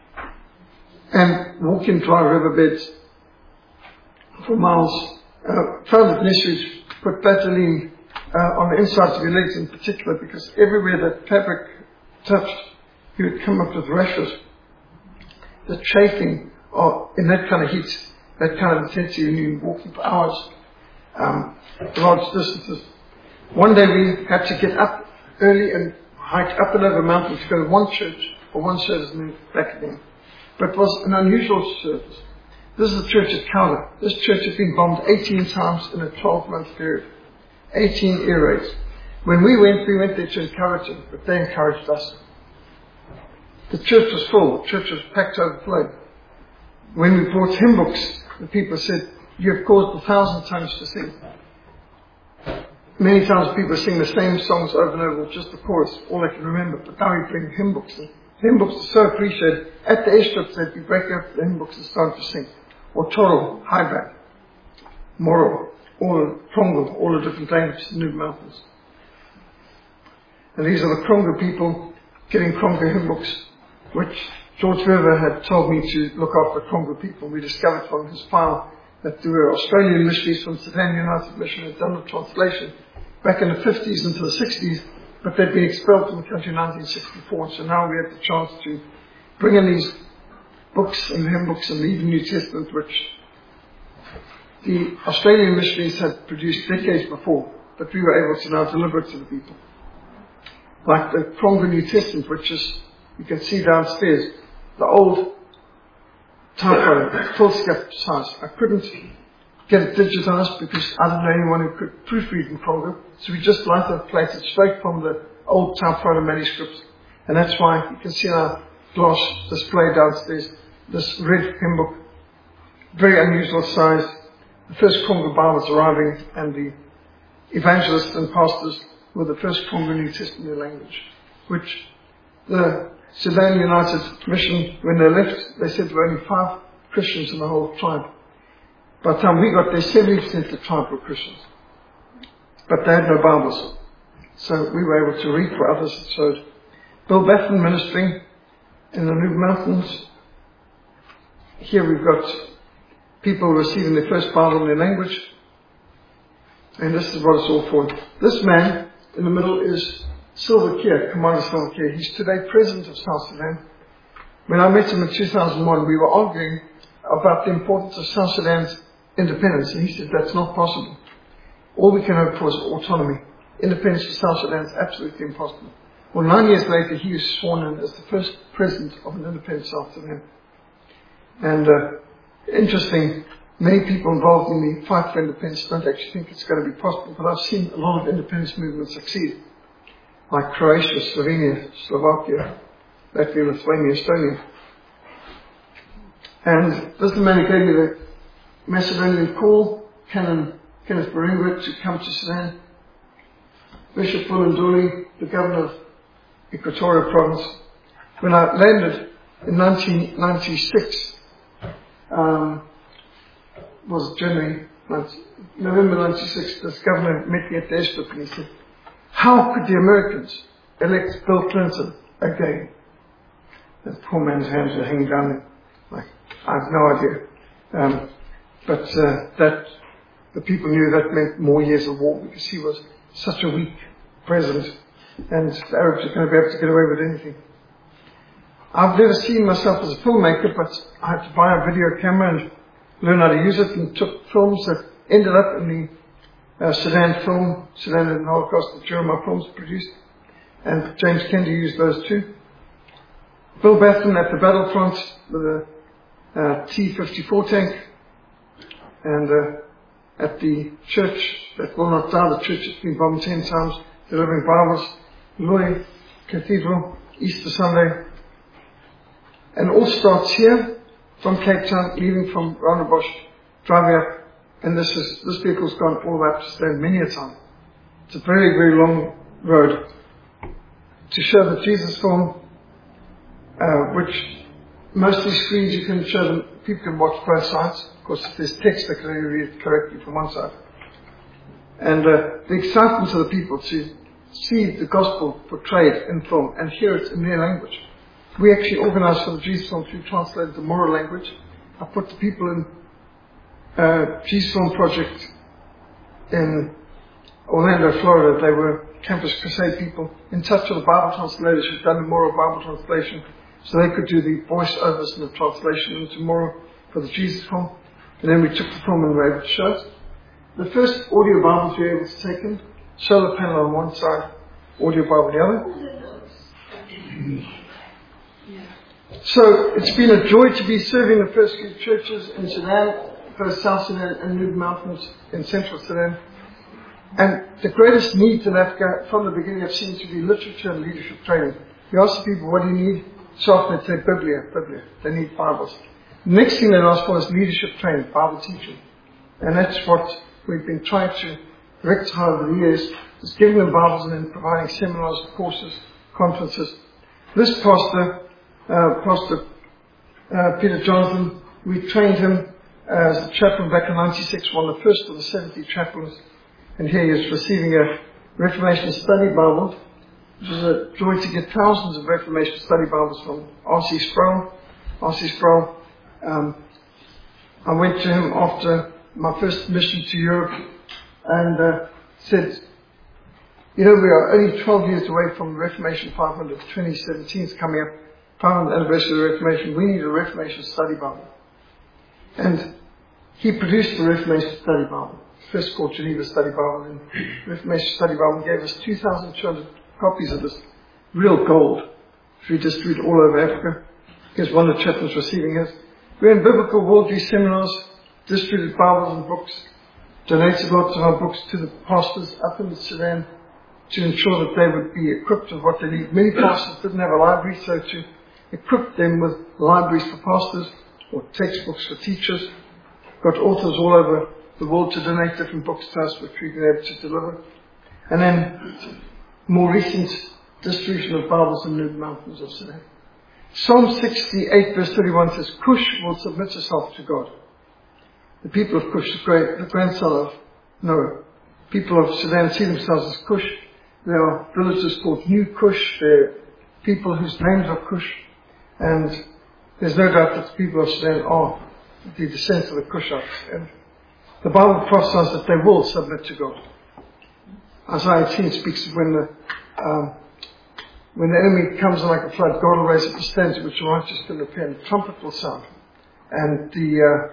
And walk in dry riverbeds for miles. Found it necessary to put Vaseline on the insides of your legs in particular, because everywhere that fabric touched, you would come up with rashes. The chafing in that kind of heat, that kind of intensity, and you're walking for hours, large distances. One day we had to get up early and hike up and over mountains to go to one church or one service and then back again. But it was an unusual service. This is the church at Calder. This church had been bombed 18 times in a 12-month period. 18 air raids. When we went there to encourage them, but they encouraged us. The church was full. The church was packed overflowing. When we brought hymn books, the people said, "You have caused 1,000 tongues to sing." Many times people sing the same songs over and over, just the chorus, all they can remember. But now we bring hymn books in. Hymn books are so appreciated. At the airstrips, they'd be breaking up the hymn books and starting to sing. Or Toro, Highback, Moro, all the Krongo, all the different languages in the New Mountains. And these are the Krongo people getting Krongo hymn books, which George River had told me to look after Krongo people. We discovered from his file that there were Australian missionaries from Sudan United Mission had done the translation back in the 50s into the 60s but they'd been expelled from the country in 1964, so now we had the chance to bring in these books and hymn books and even New Testament, which the Australian missionaries had produced decades before, but we were able to now deliver it to the people. Like the Kronga New Testament, which is, you can see downstairs, the old typewriter, foolscap size. I couldn't get it digitized because I didn't know anyone who could proofread in Kronga, so we just lithoplated straight from the old typewriter manuscripts, and that's why you can see our glass display downstairs, this red hymn book, very unusual size. The first Kronga Bibles arriving, and the evangelists and pastors were the first Kronga New Testament language, which the Sudan United Mission, when they left, they said there were only 5 Christians in the whole tribe. By the time we got there, 70% of the tribe were Christians. But they had no Bibles. So we were able to read for others. So Bill Baffin ministering in the Nuba Mountains. Here we've got people receiving their first Bible in their language. And this is what it's all for. This man in the middle is Silver Keir, Commander Silver Keir. He's today President of South Sudan. When I met him in 2001, we were arguing about the importance of South Sudan's independence. And he said that's not possible. All we can hope for is autonomy. Independence for South Sudan is absolutely impossible. Well, 9 years later, he was sworn in as the first president of an independent South Sudan. And interesting, many people involved in the fight for independence don't actually think it's going to be possible, but I've seen a lot of independence movements succeed, like Croatia, Slovenia, Slovakia, Latvia, Lithuania, Estonia. And this is the man who gave me the Macedonian call, Canon Kenneth Baringwood, to come to Sudan. Bishop Bulunduli, the governor of Equatorial Province. When I landed in 1996, was January, November 96, this governor met me at the airstrip and he said, how could the Americans elect Bill Clinton again? That poor man's hands were hanging down there. Like, I have no idea. But that the people knew that meant more years of war because he was such a weak president and the Arabs are going to be able to get away with anything. I've never seen myself as a filmmaker, but I had to buy a video camera and learn how to use it, and took films that ended up in the Sudan film, Sudan and the Holocaust, that Jeremiah Films produced, and James Kennedy used those too. Bill Baffin at the battlefront with a T-54 tank, and at the church that will not die, the church has been bombed 10 times, delivering Bibles, Loy Cathedral, Easter Sunday. And all starts here from Cape Town, leaving from Rondebosch, driving up, and this vehicle's gone all the way up to Sudan many a time. It's a very, very long road to show the Jesus film, which most of these screens you can show them, people can watch both sides. Of course, if there's text, they can only read it correctly from one side. And the excitement of the people to see the gospel portrayed in film and hear it in their language. We actually organized for the Jesus film to be translated to Moro language. I put the people in Jesus Film Project in Orlando, Florida. They were Campus Crusade people in touch with the Bible translators who'd done the Moro Bible translation, so they could do the voiceovers and the translation into Moro for the Jesus film. And then we took the film and were able to show it. The first audio Bibles we were able to take in, solar panel on one side, audio Bible on the other. So it's been a joy to be serving the first few churches in Sudan, first South Sudan and Nuba Mountains in Central Sudan. And the greatest needs in Africa from the beginning have seemed to be literature and leadership training. You ask the people, what do you need? So often they say, Biblia. They need Bibles. The next thing they ask for is leadership training, Bible teaching. And that's what we've been trying to rectify over the years, is giving them Bibles and then providing seminars, courses, conferences. This pastor, Peter Jonathan, we trained him as a chaplain back in 96, one of the first of the 70 chaplains. And here he is receiving a Reformation Study Bible, which is a joy to get thousands of Reformation Study Bibles from R.C. Sproul. R.C. Sproul, I went to him after my first mission to Europe and said, You know, we are only 12 years away from Reformation 500. 2017 is coming up, 500th anniversary of the Reformation. We need a Reformation study Bible. And he produced the Reformation study Bible. First called Geneva Study Bible, and Reformation Study Bible gave us 2,200 copies of this real gold. So we distribute all over Africa. Here's one of the chaplains receiving his. We're in biblical worldview seminars, distributed Bibles and books, donated lots of our books to the pastors up in Sudan to ensure that they would be equipped with what they need. Many pastors didn't have a library, so to equip them with libraries for pastors or textbooks for teachers. Got authors all over the world to donate different books to us, which we've been able to deliver. And then more recent distribution of Bibles in the mountains of Sudan. Psalm 68 verse 31 says, Cush will submit herself to God. The people of Cush, the grandson of Noah, people of Sudan see themselves as Cush. There are villages called New Cush. They're people whose names are Cush. And there's no doubt that the people of Sudan are the descendants of the Cushites. And the Bible prophesies that they will submit to God. Isaiah 18 speaks of when the enemy comes like a flood, God will raise up a standard which the righteous can repent. The trumpet will sound. And the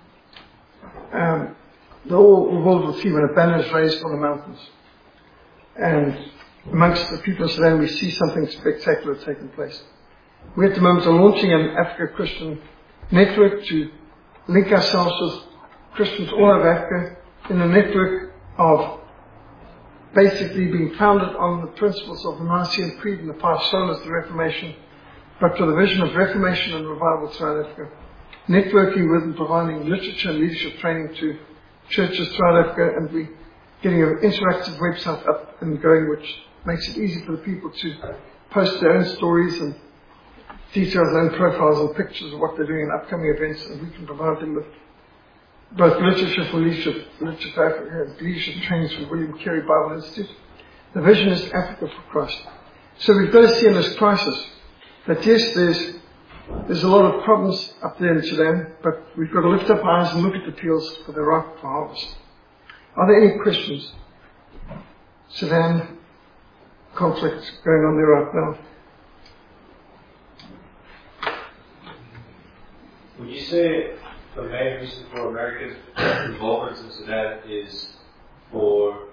whole world will see when a banner is raised on the mountains. And amongst the people of Sudan, we see something spectacular taking place. We at the moment are launching an Africa Christian network to link ourselves with Christians all over Africa in a network of basically being founded on the principles of the Nicene Creed and the five solas of the Reformation, but with a vision of Reformation and revival throughout Africa. Networking with and providing literature and leadership training to churches throughout Africa, and we're getting an interactive website up and going, which makes it easy for the people to post their own stories and detail their own profiles and pictures of what they're doing in upcoming events, and we can provide them with both literature for leadership, literature for Africa, and leadership trainings from William Carey Bible Institute. The vision is Africa for Christ. So we've got to see in this crisis that yes, there's a lot of problems up there in Sudan, but we've got to lift up our eyes and look at the fields for the ripe for harvest. Are there any questions? Sudan conflict going on there right now. Would you say the main reason for America's involvement in Sudan is for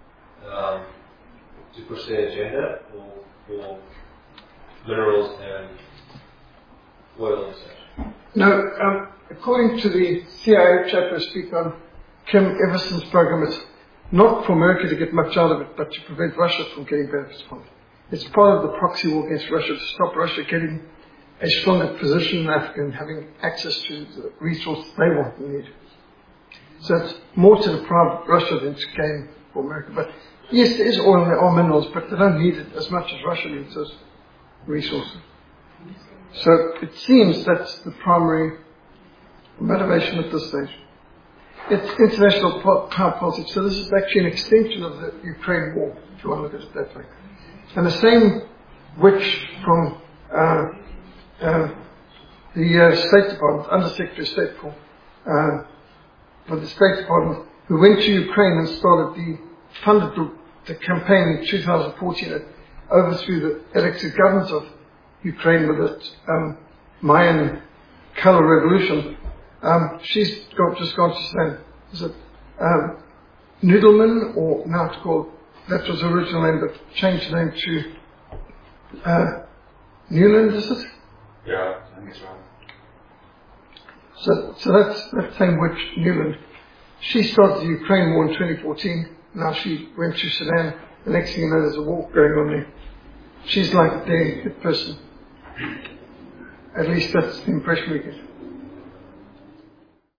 to push their agenda, or for minerals and oil and such? No, according to the CIA chapter I speak on, Kim Everson's program, it's not for America to get much out of it, but to prevent Russia from getting benefits from it. It's part of the proxy war against Russia to stop Russia getting a stronger position in Africa and having access to the resources they want and need. So it's more to deprive Russia than to gain for America. But yes, there is oil and there are minerals, but they don't need it as much as Russia needs those resources. So it seems that's the primary motivation at this stage. It's international power politics, so this is actually an extension of the Ukraine war, if you want to look at it that way. And the same witch from the State Department, Undersecretary of State for the State Department, who went to Ukraine and funded the campaign in 2014 and overthrew the elected government of Ukraine with its Mayan color revolution. She's just gone to Sudan. Is it Nudelman, or now it's called, that was the original name, but changed the name to Newland, is it? Yeah, I think it's right. So that's that same witch, Newland. She started the Ukraine war in 2014. Now she went to Sudan. The next thing you know, there's a war going on there. She's like the hit person. At least that's the impression we get.